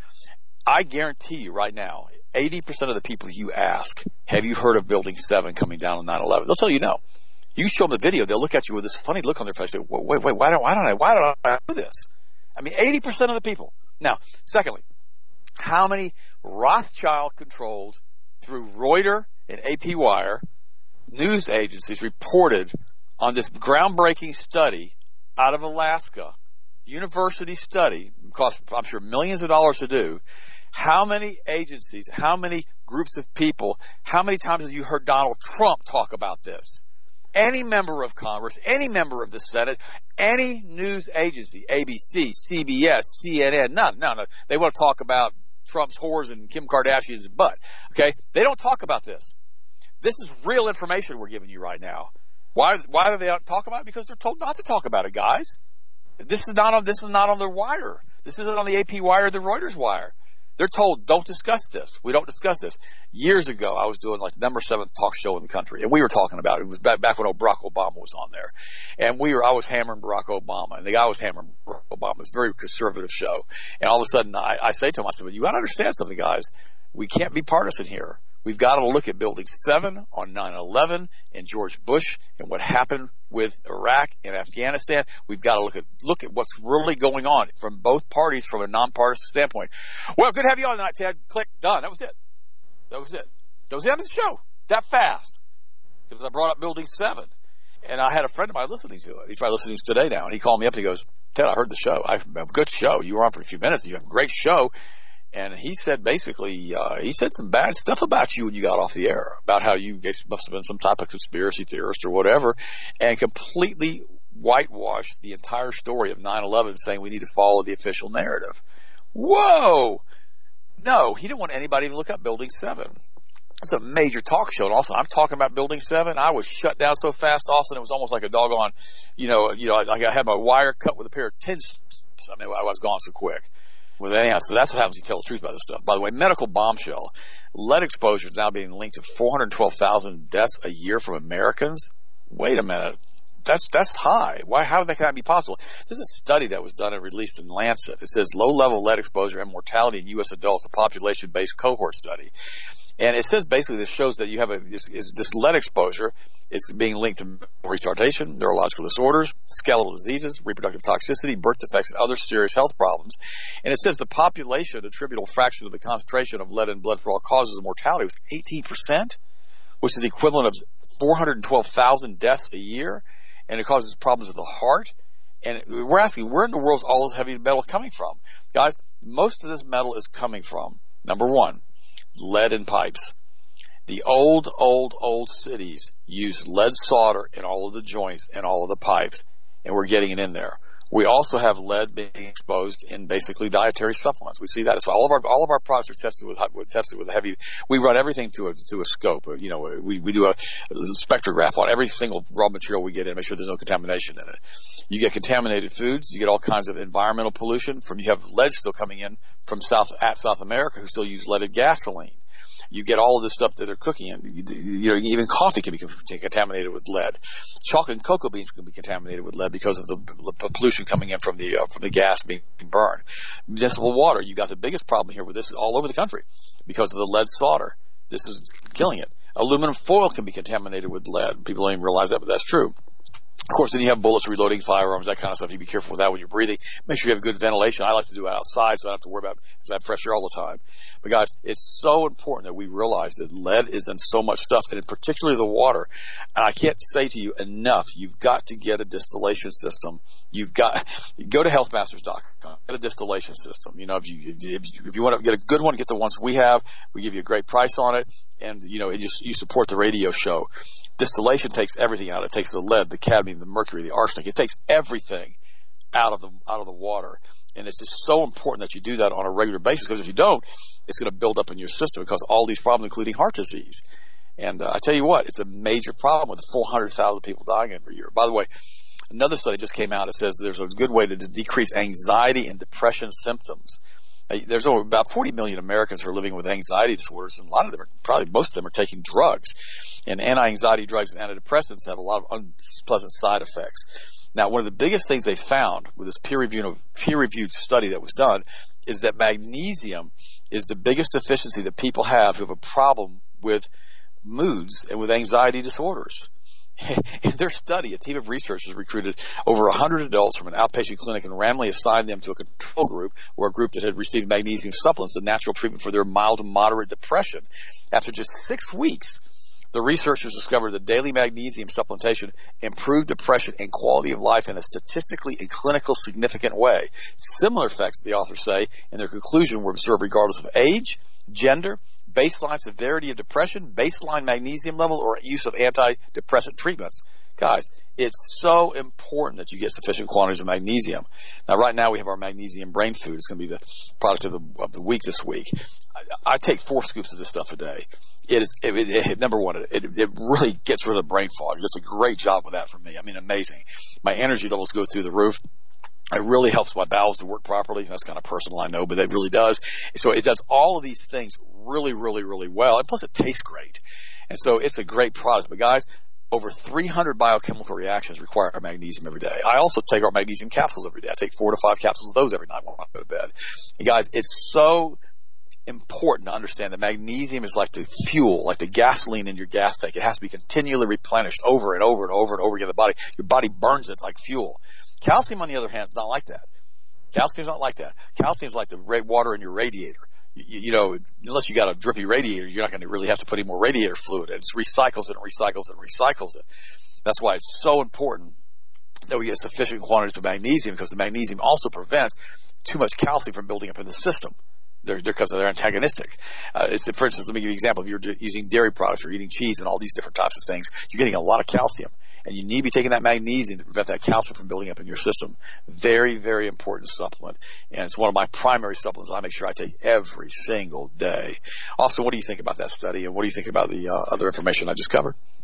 I guarantee you right now, eighty percent of the people you ask, have you heard of Building seven coming down on nine eleven? They'll tell you no. You show them the video, they'll look at you with this funny look on their face. Say, wait, wait, wait, why don't, why don't I, why don't I do this? I mean, eighty percent of the people. Now, secondly, how many Rothschild controlled through Reuters and A P Wire news agencies reported on this groundbreaking study out of Alaska, university study, cost I'm sure millions of dollars to do. How many agencies, how many groups of people, how many times have you heard Donald Trump talk about this? Any member of Congress, any member of the Senate, any news agency, A B C, C B S, C N N, none, no, no. They want to talk about Trump's whores and Kim Kardashian's butt. Okay? They don't talk about this. This is real information we're giving you right now. Why? Why do they not talk about it? Because they're told not to talk about it, guys. This is not on. This is not on the wire. This isn't on the A P wire or the Reuters wire. They're told, don't discuss this. We don't discuss this. Years ago, I was doing like the number seven talk show in the country, and we were talking about it. It was back, back when Barack Obama was on there, and we were. I was hammering Barack Obama, and the guy was hammering Barack Obama. It was a very conservative show, and all of a sudden, I, I say to him, I said, "Well, you got to understand something, guys. We can't be partisan here. We've got to look at Building seven on nine eleven and George Bush and what happened with Iraq and Afghanistan. We've got to look at look at what's really going on from both parties from a nonpartisan standpoint." Well, good to have you on tonight, Ted. Click, done. That was it. That was it. That was the end of the show. That fast. Because I brought up Building seven. And I had a friend of mine listening to it. He's probably listening today now. And he called me up and he goes, "Ted, I heard the show. I have a good show. You were on for a few minutes. You have a great show." And he said basically, uh, he said some bad stuff about you when you got off the air, about how you must have been some type of conspiracy theorist or whatever, and completely whitewashed the entire story of nine eleven, saying we need to follow the official narrative. Whoa! No, he didn't want anybody to look up Building seven. It's a major talk show. And also, I'm talking about Building seven. I was shut down so fast, Austin, it was almost like a doggone, you know, you know, like I had my wire cut with a pair of tin strips. I mean, I was gone so quick. With anyhow, so that's what happens when you tell the truth about this stuff. By the way, medical bombshell. Lead exposure is now being linked to four hundred twelve thousand deaths a year from Americans. wait a minute. That's, that's high. Why, how that can that be possible? There's a study that was done and released in Lancet. It says low-level lead exposure and mortality in U S adults, a population-based cohort study. And it says basically this shows that you have a, this, this lead exposure is being linked to retardation, neurological disorders, skeletal diseases, reproductive toxicity, birth defects, and other serious health problems. And it says the population attributable fraction of the concentration of lead in blood for all causes of mortality was eighteen percent, which is the equivalent of four hundred twelve thousand deaths a year. And it causes problems with the heart. And we're asking, where in the world is all this heavy metal coming from? Guys, most of this metal is coming from, number one, lead in pipes. The old, old, old cities used lead solder in all of the joints and all of the pipes, and we're getting it in there. We also have lead being exposed in basically dietary supplements. We see that. So all of our all of our products are tested with tested with heavy. We run everything to a to a scope. You know, we we do a spectrograph on every single raw material we get in, make sure there's no contamination in it. You get contaminated foods. You get all kinds of environmental pollution from. You have lead still coming in from South at South America who still use leaded gasoline. You get all of this stuff that they're cooking in. You, you know, even coffee can be contaminated with lead. Chocolate and cocoa beans can be contaminated with lead because of the, the pollution coming in from the uh, from the gas being burned. Municipal water, you got the biggest problem here with this all over the country because of the lead solder. This is killing it. Aluminum foil can be contaminated with lead. People don't even realize that, but that's true. Of course, then you have bullets, reloading firearms, that kind of stuff. You be careful with that when you're breathing. Make sure you have good ventilation. I like to do it outside, so I don't have to worry about it because I have fresh air all the time. But guys, it's so important that we realize that lead is in so much stuff, and in particularly the water. And I can't say to you enough, you've got to get a distillation system. You've got go to health masters dot com, get a distillation system. You know, if you if you, if you want to get a good one, get the ones we have. We give you a great price on it, and you know, it just you support the radio show. Distillation takes everything out. It takes the lead, the cadmium, the mercury, the arsenic. It takes everything out of the out of the water. And it's just so important that you do that on a regular basis, because if you don't, it's going to build up in your system and cause all these problems, including heart disease. And uh, I tell you what, it's a major problem with four hundred thousand people dying every year. By the way, another study just came out that says there's a good way to decrease anxiety and depression symptoms. There's over about forty million Americans who are living with anxiety disorders, and a lot of them are, probably most of them are taking drugs. And anti-anxiety drugs and antidepressants have a lot of unpleasant side effects. Now, one of the biggest things they found with this peer-reviewed, peer-reviewed study that was done is that magnesium is the biggest deficiency that people have who have a problem with moods and with anxiety disorders. In their study, a team of researchers recruited over one hundred adults from an outpatient clinic and randomly assigned them to a control group, or a group that had received magnesium supplements, the natural treatment for their mild to moderate depression. After just six weeks, the researchers discovered that daily magnesium supplementation improved depression and quality of life in a statistically and clinical significant way. Similar effects, the authors say, in their conclusion were observed regardless of age, gender, baseline severity of depression, baseline magnesium level, or use of antidepressant treatments. Guys, it's so important that you get sufficient quantities of magnesium. Now, right now we have our magnesium brain food. It's going to be the product of the, of the week this week. I, I take four scoops of this stuff a day. It is, it, it, it, number one, it, it really gets rid of the brain fog. It does a great job with that for me. I mean, amazing. My energy levels go through the roof. It really helps my bowels to work properly. That's kind of personal, I know, but it really does. So it does all of these things really, really, really well. And plus it tastes great. And so it's a great product. But guys, over three hundred biochemical reactions require magnesium every day. I also take our magnesium capsules every day. I take four to five capsules of those every night when I go to bed. And guys, it's so important to understand that magnesium is like the fuel, like the gasoline in your gas tank. It has to be continually replenished over and over and over and over again in the body. Your body burns it like fuel. Calcium, on the other hand, is not like that. Calcium's not like that. Calcium's like the water in your radiator. You, you know, unless you got a drippy radiator, you're not going to really have to put any more radiator fluid in. It recycles it and recycles it and recycles it. That's why it's so important that we get sufficient quantities of magnesium, because the magnesium also prevents too much calcium from building up in the system. They're, they're because they're antagonistic. Uh, it's, for instance, let me give you an example. If you're using dairy products or eating cheese and all these different types of things, you're getting a lot of calcium. And you need to be taking that magnesium to prevent that calcium from building up in your system. Very, very important supplement. And it's one of my primary supplements I make sure I take every single day. Also, what do you think about that study? And what do you think about the uh, other information I just covered?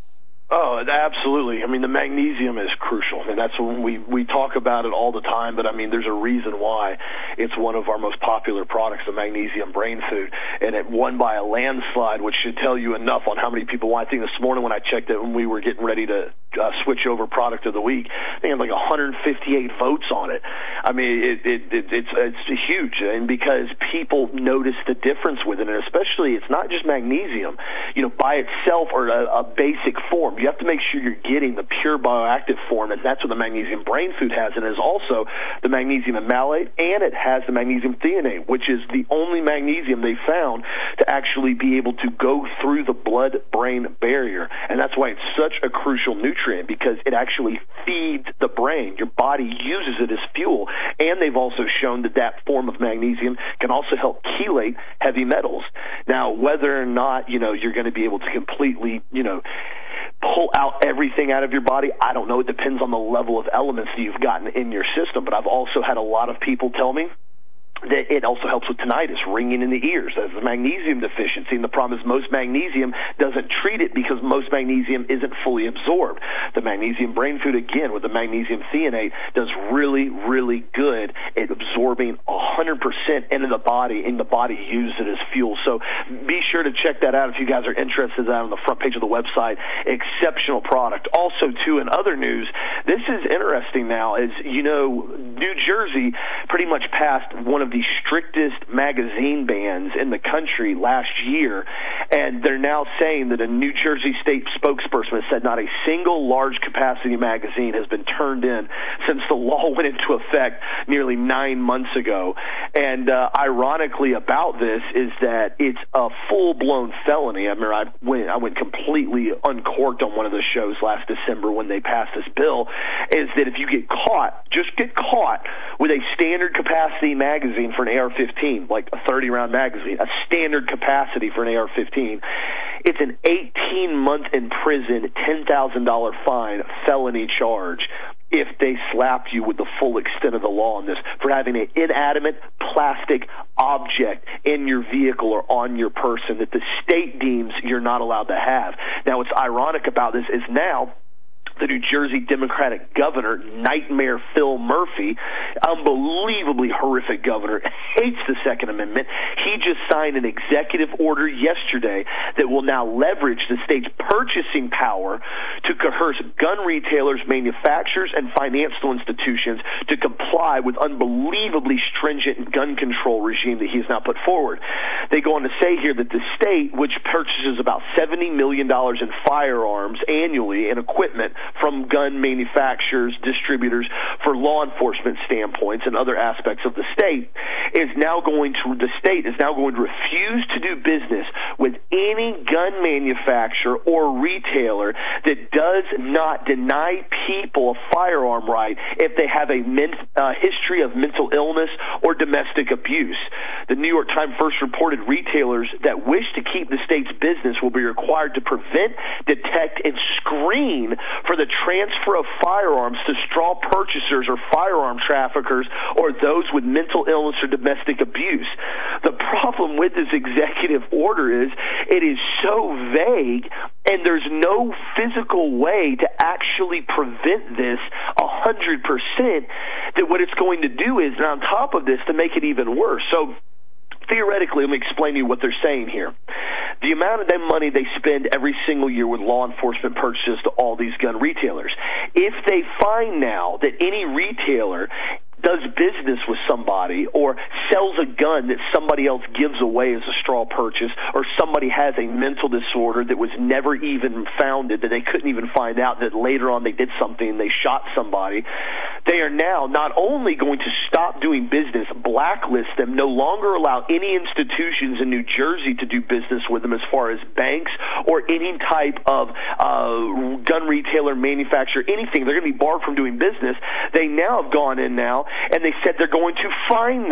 Oh, absolutely. I mean, the magnesium is crucial, and that's when we, we talk about it all the time, but I mean, there's a reason why it's one of our most popular products, the Magnesium Brain Food, and it won by a landslide, which should tell you enough on how many people want. I think this morning when I checked it, when we were getting ready to uh, switch over product of the week, they had like one hundred fifty-eight votes on it. I mean, it, it, it, it's, it's huge, and because people notice the difference with it, and especially it's not just magnesium, you know, by itself or a, a basic form. You have to make sure you're getting the pure bioactive form, and that's what the Magnesium Brain Food has. And it is also the magnesium malate, and it has the magnesium threonate, which is the only magnesium they found to actually be able to go through the blood-brain barrier. And that's why it's such a crucial nutrient, because it actually feeds the brain. Your body uses it as fuel. And they've also shown that that form of magnesium can also help chelate heavy metals. Now, whether or not, you know, you're going to be able to completely, you know, pull out everything out of your body, I don't know. It depends on the level of elements that you've gotten in your system. But I've also had a lot of people tell me that it also helps with tinnitus, ringing in the ears. That's a magnesium deficiency, and the problem is most magnesium doesn't treat it because most magnesium isn't fully absorbed. The Magnesium Brain Food, again, with the magnesium threonate, does really, really good at absorbing one hundred percent into the body, and the body uses it as fuel. So be sure to check that out if you guys are interested in that on the front page of the website. Exceptional product. Also, too, in other news, this is interesting now, as you know, New Jersey pretty much passed one of the strictest magazine bans in the country last year, and they're now saying that a New Jersey state spokesperson said not a single large capacity magazine has been turned in since the law went into effect nearly nine months ago. And uh, ironically about this is that it's a full-blown felony. I mean, I went, I went completely uncorked on one of the shows last December when they passed this bill, is that if you get caught, just get caught with a standard capacity magazine for an A R fifteen, like a thirty-round magazine, a standard capacity for an A R fifteen, it's an eighteen-month in prison, ten thousand dollars fine, felony charge if they slap you with the full extent of the law on this for having an inanimate plastic object in your vehicle or on your person that the state deems you're not allowed to have. Now, what's ironic about this is now the New Jersey Democratic governor, Nightmare Phil Murphy, unbelievably horrific governor, hates the Second Amendment. He just signed an executive order yesterday that will now leverage the state's purchasing power to coerce gun retailers, manufacturers, and financial institutions to comply with unbelievably stringent gun control regime that he has now put forward. They go on to say here that the state, which purchases about seventy million dollars in firearms annually and equipment from gun manufacturers, distributors, for law enforcement standpoints and other aspects of the state, is now going to, the state is now going to refuse to do business with any gun manufacturer or retailer that does not deny people a firearm right if they have a men, uh, history of mental illness or domestic abuse. The New York Times first reported retailers that wish to keep the state's business will be required to prevent, detect, and screen for the transfer of firearms to straw purchasers or firearm traffickers or those with mental illness or domestic abuse. The problem with this executive order is it is so vague, and there's no physical way to actually prevent this one hundred percent, that what it's going to do is, and on top of this, to make it even worse. So theoretically, let me explain to you what they're saying here. The amount of that money they spend every single year with law enforcement purchases to all these gun retailers, if they find now that any retailer does business with somebody or sells a gun that somebody else gives away as a straw purchase, or somebody has a mental disorder that was never even founded, that they couldn't even find out, that later on they did something and they shot somebody, they are now not only going to stop doing business, blacklist them, no longer allow any institutions in New Jersey to do business with them as far as banks or any type of uh, gun retailer, manufacturer, anything. They're going to be barred from doing business. They now have gone in now and they said they're going to fine them.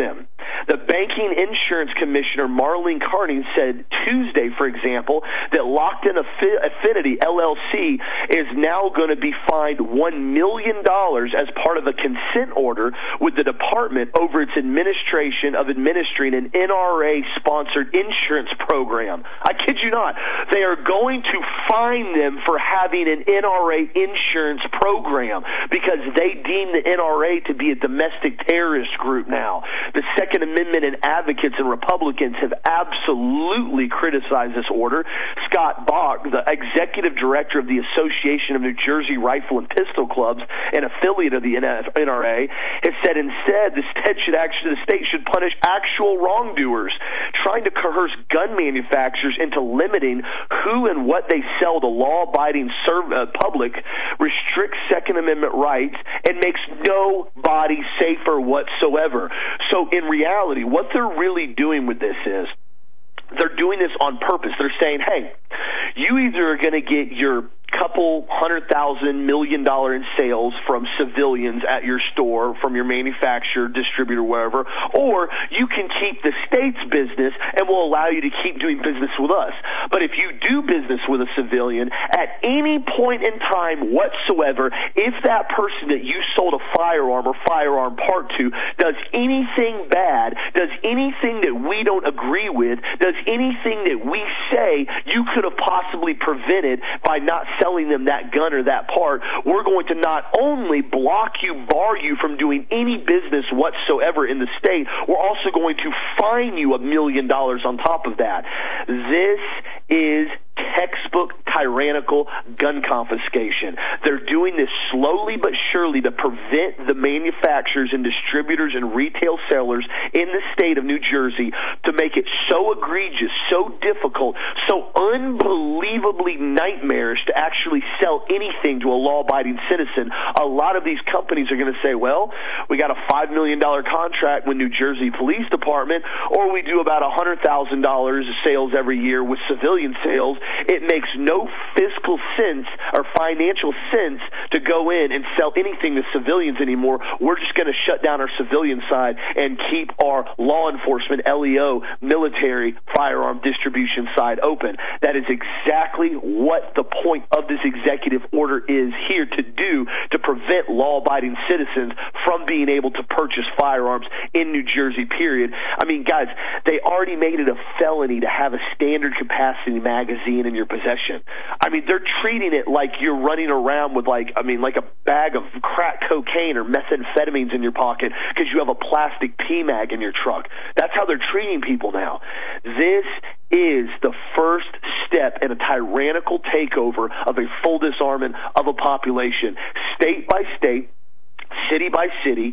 The Banking Insurance Commissioner, Marlene Carney, said Tuesday, for example, that Lockton Affinity, L L C, is now going to be fined one million dollars as part of a consent order with the department over its administration of administering an N R A-sponsored insurance program. I kid you not. They are going to fine them for having an N R A insurance program because they deem the N R A to be a domestic terrorist group now. The Second Amendment and advocates and Republicans have absolutely criticized this order. Scott Bach, the executive director of the Association of New Jersey Rifle and Pistol Clubs, an affiliate of the N R A, has said instead the state should actually the state should punish actual wrongdoers, trying to coerce gun manufacturers into limiting who and what they sell to law-abiding serv- uh, public, restricts Second Amendment rights, and makes nobody safer whatsoever. So in reality, what they're really doing with this is they're doing this on purpose. They're saying, hey, you either are going to get your couple hundred thousand million dollar in sales from civilians at your store, from your manufacturer, distributor, wherever, or you can keep the state's business and we'll allow you to keep doing business with us. But if you do business with a civilian, at any point in time whatsoever, if that person that you sold a firearm or firearm part to does anything bad, does anything that we don't agree with, does anything that we say you could have possibly prevented by not selling them that gun or that part, we're going to not only block you, bar you from doing any business whatsoever in the state, we're also going to fine you a million dollars on top of that. This is textbook tyrannical gun confiscation. They're doing this slowly but surely to prevent the manufacturers and distributors and retail sellers in the state of New Jersey to make it so egregious, so difficult, so unbelievably nightmarish to actually sell anything to a law-abiding citizen. A lot of these companies are going to say, well, we got a five million dollars contract with New Jersey Police Department, or we do about one hundred thousand dollars of sales every year with civilian sales. It makes no fiscal sense or financial sense to go in and sell anything to civilians anymore. We're just going to shut down our civilian side and keep our law enforcement, L E O, military, firearm distribution side open. That is exactly what the point of this executive order is here to do, to prevent law-abiding citizens from being able to purchase firearms in New Jersey, period. I mean, guys, they already made it a felony to have a standard capacity magazine in your possession. I mean, they're treating it like you're running around with like, I mean, like a bag of crack cocaine or methamphetamines in your pocket because you have a plastic P MAG in your truck. That's how they're treating people now. This is the first step in a tyrannical takeover of a full disarmament of a population, state by state, city by city.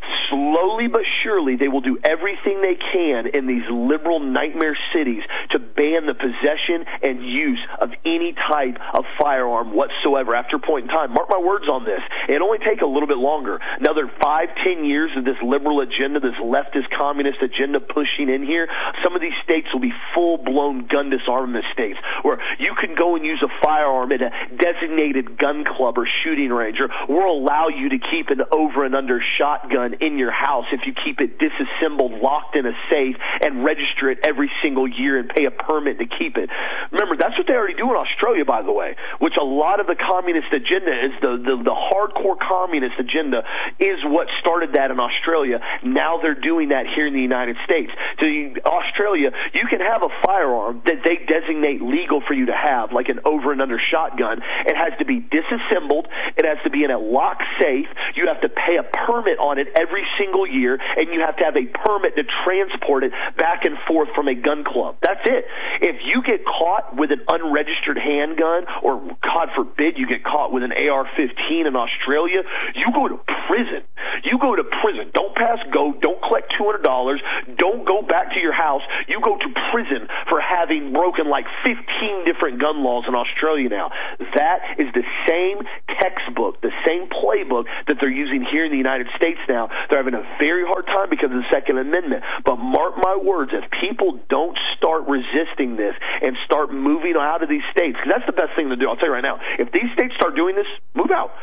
Slowly but surely, they will do everything they can in these liberal nightmare cities to ban the possession and use of any type of firearm whatsoever after a point in time. Mark my words on this. It'll only take a little bit longer. Another five, ten years of this liberal agenda, this leftist communist agenda pushing in here, some of these states will be full-blown gun disarmament states where you can go and use a firearm at a designated gun club or shooting range, or we'll allow you to keep an over and under shotgun in your house if you keep it disassembled, locked in a safe, and register it every single year and pay a permit to keep it. Remember, that's what they already do in Australia, by the way, which a lot of the communist agenda is the, the, the hardcore communist agenda is what started that in Australia. Now they're doing that here in the United States. So you, Australia, you can have a firearm that they designate legal for you to have, like an over and under shotgun. It has to be disassembled. It has to be in a locked safe. You have to pay a permit on it every single year, and you have to have a permit to transport it back and forth from a gun club. That's it. If you get caught with an unregistered handgun, or God forbid you get caught with an A R fifteen in Australia, you go to prison. You go to prison. Don't pass go. Don't collect two hundred dollars. Don't go back to your house. You go to prison for having broken like fifteen different gun laws in Australia now. That is the same textbook, the same playbook that they're using here in the United States now. They're having a very hard time because of the Second Amendment. But mark my words, if people don't start resisting this and start moving out of these states, because that's the best thing to do. I'll tell you right now, if these states start doing this, move out. Don't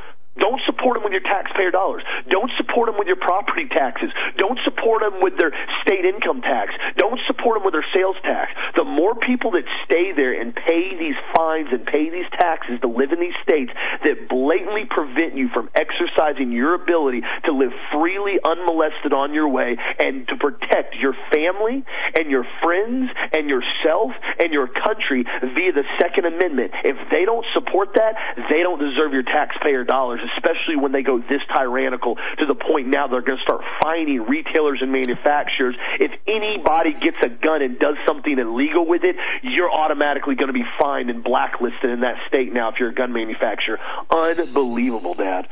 Don't support them with your taxpayer dollars. Don't support them with your property taxes. Don't support them with their state income tax. Don't support them with their sales tax. The more people that stay there and pay these fines and pay these taxes to live in these states that blatantly prevent you from exercising your ability to live freely, unmolested on your way, and to protect your family and your friends and yourself and your country via the Second Amendment. If they don't support that, they don't deserve your taxpayer dollars, especially when they go this tyrannical to the point now they're going to start fining retailers and manufacturers. If anybody gets a gun and does something illegal with it, you're automatically going to be fined and blacklisted in that state now if you're a gun manufacturer. Unbelievable, Dad.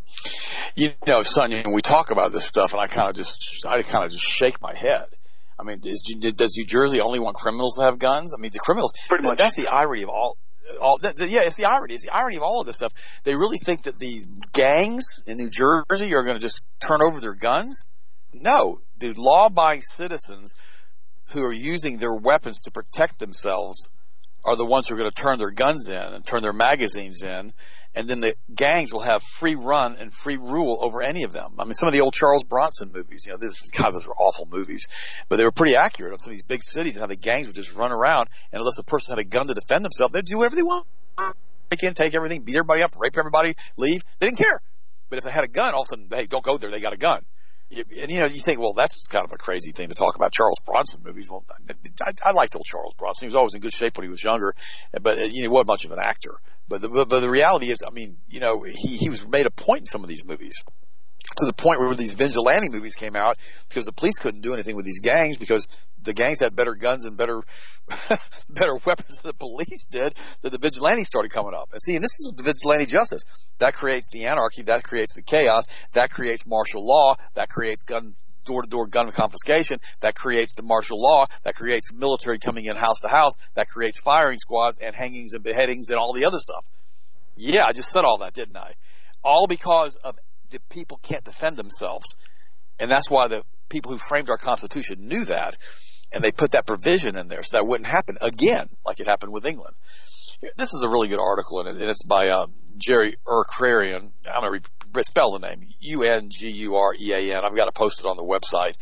You know, son, you know, we talk about this stuff, and I kind of just, I kind of just shake my head. I mean, is, does New Jersey only want criminals to have guns? I mean, the criminals. Pretty much. That's the irony of all. All the, the, yeah, it's the irony. It's the irony of all of this stuff. They really think that these gangs in New Jersey are going to just turn over their guns? No, the law-abiding citizens who are using their weapons to protect themselves are the ones who are going to turn their guns in and turn their magazines in, and then the gangs will have free run and free rule over any of them. I mean, some of the old Charles Bronson movies, you know, this, God, those were awful movies, but they were pretty accurate on some of these big cities and how the gangs would just run around, and unless a person had a gun to defend themselves, they'd do whatever they want. Break in, take everything, beat everybody up, rape everybody, leave. They didn't care. But if they had a gun, all of a sudden, hey, don't go there, they got a gun. And, you know, you think, well, that's kind of a crazy thing to talk about Charles Bronson movies. Well, I, I liked old Charles Bronson. He was always in good shape when he was younger, but you know, he wasn't much of an actor. But the, but the reality is, I mean, you know, he, he was made a point in some of these movies, to the point where these vigilante movies came out because the police couldn't do anything with these gangs because the gangs had better guns and better better weapons than the police did, that the vigilantes started coming up. And see, and this is the vigilante justice. That creates the anarchy, that creates the chaos, that creates martial law, that creates gun door-to-door gun confiscation, that creates the martial law, that creates military coming in house to house, that creates firing squads and hangings and beheadings and all the other stuff. Yeah, I just said all that, didn't I? All because of the people can't defend themselves. And that's why the people who framed our Constitution knew that, and they put that provision in there so that wouldn't happen again like it happened with England. This is a really good article, and it's by uh, Jerry Urquharian. I'm going to re- spell the name, U N G U R E A N. I've got to post it on the website.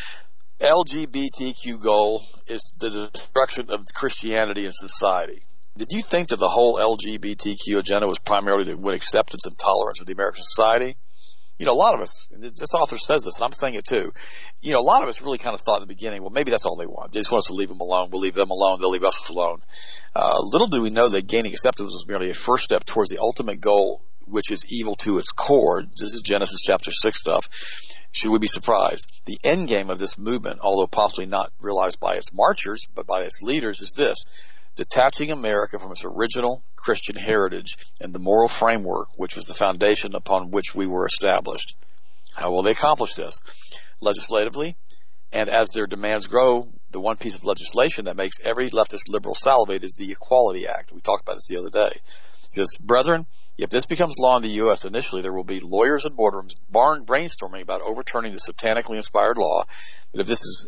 L G B T Q goal is the destruction of Christianity in society. Did you think that the whole L G B T Q agenda was primarily to win acceptance and tolerance of the American society? You know, a lot of us, and this author says this, and I'm saying it too, you know, a lot of us really kind of thought in the beginning, well, maybe that's all they want. They just want us to leave them alone. We'll leave them alone. They'll leave us alone. Uh, little do we know that gaining acceptance was merely a first step towards the ultimate goal, which is evil to its core. This is Genesis chapter six stuff. Should we be surprised? The end game of this movement, although possibly not realized by its marchers, but by its leaders, is this: detaching America from its original Christian heritage and the moral framework which was the foundation upon which we were established. How will they accomplish this? Legislatively, and as their demands grow, the one piece of legislation that makes every leftist liberal salivate is the Equality Act. We talked about this the other day. Because, brethren, if this becomes law in the U S, initially there will be lawyers in boardrooms barn brainstorming about overturning the satanically inspired law. But if this is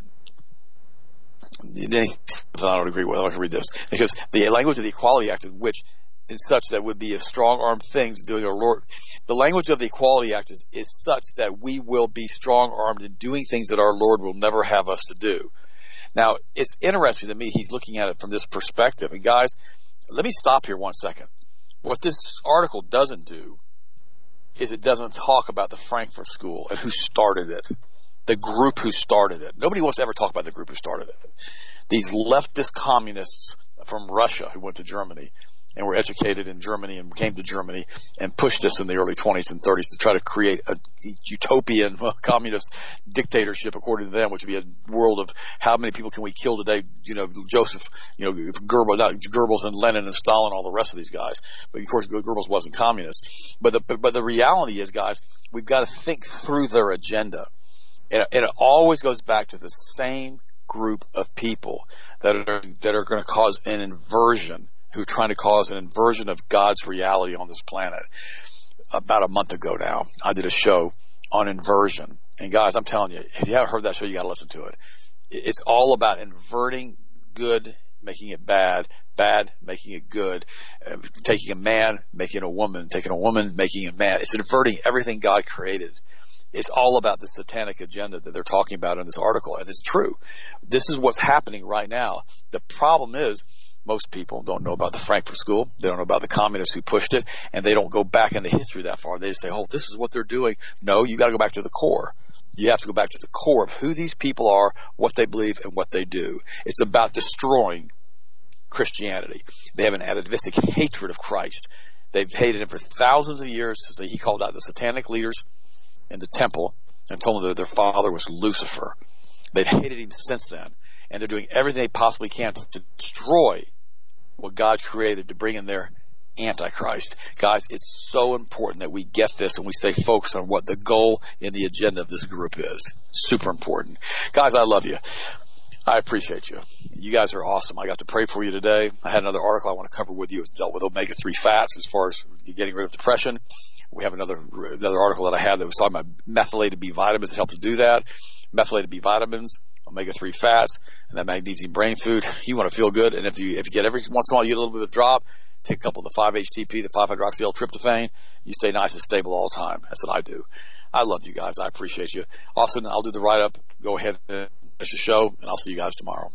I don't agree with. I can read this because the language of the Equality Act, in which, in such that would be a strong-armed thing to doing our Lord. The language of the Equality Act is, is such that we will be strong-armed in doing things that our Lord will never have us to do. Now, it's interesting to me. He's looking at it from this perspective. And guys, let me stop here one second. What this article doesn't do is it doesn't talk about the Frankfurt School and who started it. The group who started it. Nobody wants to ever talk about the group who started it. These leftist communists from Russia who went to Germany and were educated in Germany and came to Germany and pushed this in the early twenties and thirties to try to create a utopian well, communist dictatorship, according to them, which would be a world of how many people can we kill today? You know, Joseph, you know, Goebbels, not Goebbels and Lenin and Stalin, all the rest of these guys. But of course, Goebbels wasn't communist. But the but the reality is, guys, we've got to think through their agenda. And it always goes back to the same group of people that are that are going to cause an inversion, who are trying to cause an inversion of God's reality on this planet. About a month ago now, I did a show on inversion. And guys, I'm telling you, if you haven't heard that show, you got to listen to it. It's all about inverting good making it bad, bad, making it good, uh, taking a man, making a woman, taking a woman, making a man. It's inverting everything God created. It's all about the satanic agenda that they're talking about in this article, and it's true. This is what's happening right now. The problem is most people don't know about the Frankfurt School. They don't know about the communists who pushed it, and they don't go back into history that far. They just say, oh, this is what they're doing. No, you got to go back to the core. You have to go back to the core of who these people are, what they believe, and what they do. It's about destroying Christianity. They have an atavistic hatred of Christ. They've hated him for thousands of years. So he called out the satanic leaders in the temple and told them that their father was Lucifer. They've hated him since then, and they're doing everything they possibly can to destroy what God created, to bring in their Antichrist. Guys, it's so important that we get this and we stay focused on what the goal and the agenda of this group is. Super important. Guys, I love you. I appreciate you. You guys are awesome. I got to pray for you today. I had another article I want to cover with you. It dealt with omega three fats as far as getting rid of depression. We have another another article that I had that was talking about methylated B vitamins that help to do that. Methylated B vitamins, omega three fats, and that magnesium brain food. You want to feel good, and if you if you get every once in a while you get a little bit of a drop, take a couple of the five H T P, the five hydroxy L-tryptophan. You stay nice and stable all the time. That's what I do. I love you guys. I appreciate you. Austin, I'll do the write-up. Go ahead and finish the show, and I'll see you guys tomorrow.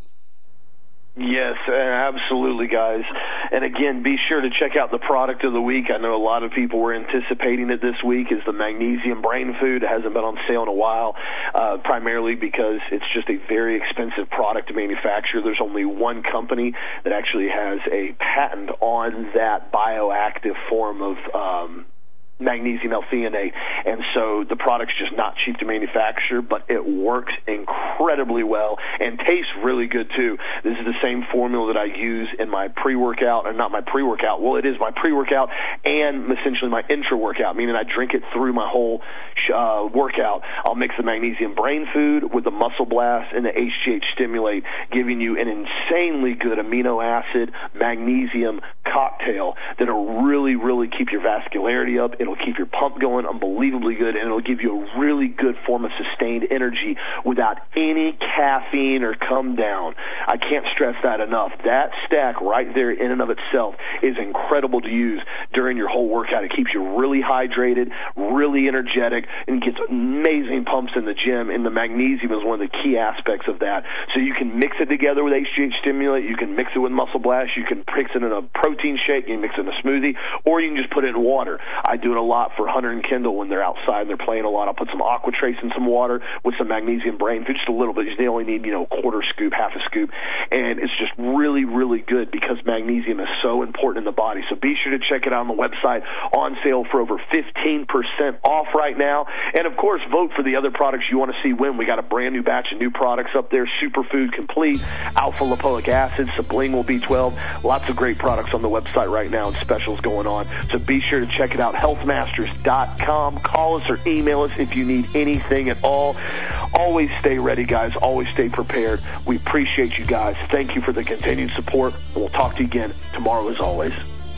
Yes, absolutely, guys. And again, be sure to check out the product of the week. I know a lot of people were anticipating it this week. Is the magnesium brain food. It hasn't been on sale in a while, uh, primarily because it's just a very expensive product to manufacture. There's only one company that actually has a patent on that bioactive form of um magnesium L-theanate, and so the product's just not cheap to manufacture, but it works incredibly well and tastes really good too. This is the same formula that I use in my pre-workout, or not my pre-workout, well, it is my pre-workout and essentially my intra-workout, meaning I drink it through my whole uh, workout. I'll mix the magnesium brain food with the Muscle Blast and the H G H Stimulate, giving you an insanely good amino acid magnesium cocktail that'll really, really keep your vascularity up. It'll keep your pump going unbelievably good, and it'll give you a really good form of sustained energy without any caffeine or come down. I can't stress that enough. That stack right there in and of itself is incredible to use during your whole workout. It keeps you really hydrated, really energetic, and gets amazing pumps in the gym, and the magnesium is one of the key aspects of that. So you can mix it together with H G H Stimulate, you can mix it with Muscle Blast, you can mix it in a protein shake, you can mix it in a smoothie, or you can just put it in water. I do it a lot for Hunter and Kendall when they're outside and they're playing a lot. I'll put some Aqua Trace in some water with some magnesium brain food, just a little bit. They only need, you know, a quarter scoop, half a scoop, and it's just really, really good because magnesium is so important in the body. So be sure to check it out on the website, on sale for over fifteen percent off right now. And, of course, vote for the other products you want to see win. We got a brand new batch of new products up there, Superfood Complete, Alpha Lipoic Acid, Sublingual B twelve, lots of great products on the website right now and specials going on. So be sure to check it out, health masters dot com. Call us or email us if you need anything at all. Always stay ready, guys. Always stay prepared. We appreciate you guys. Thank you for the continued support, and we'll talk to you again tomorrow as always.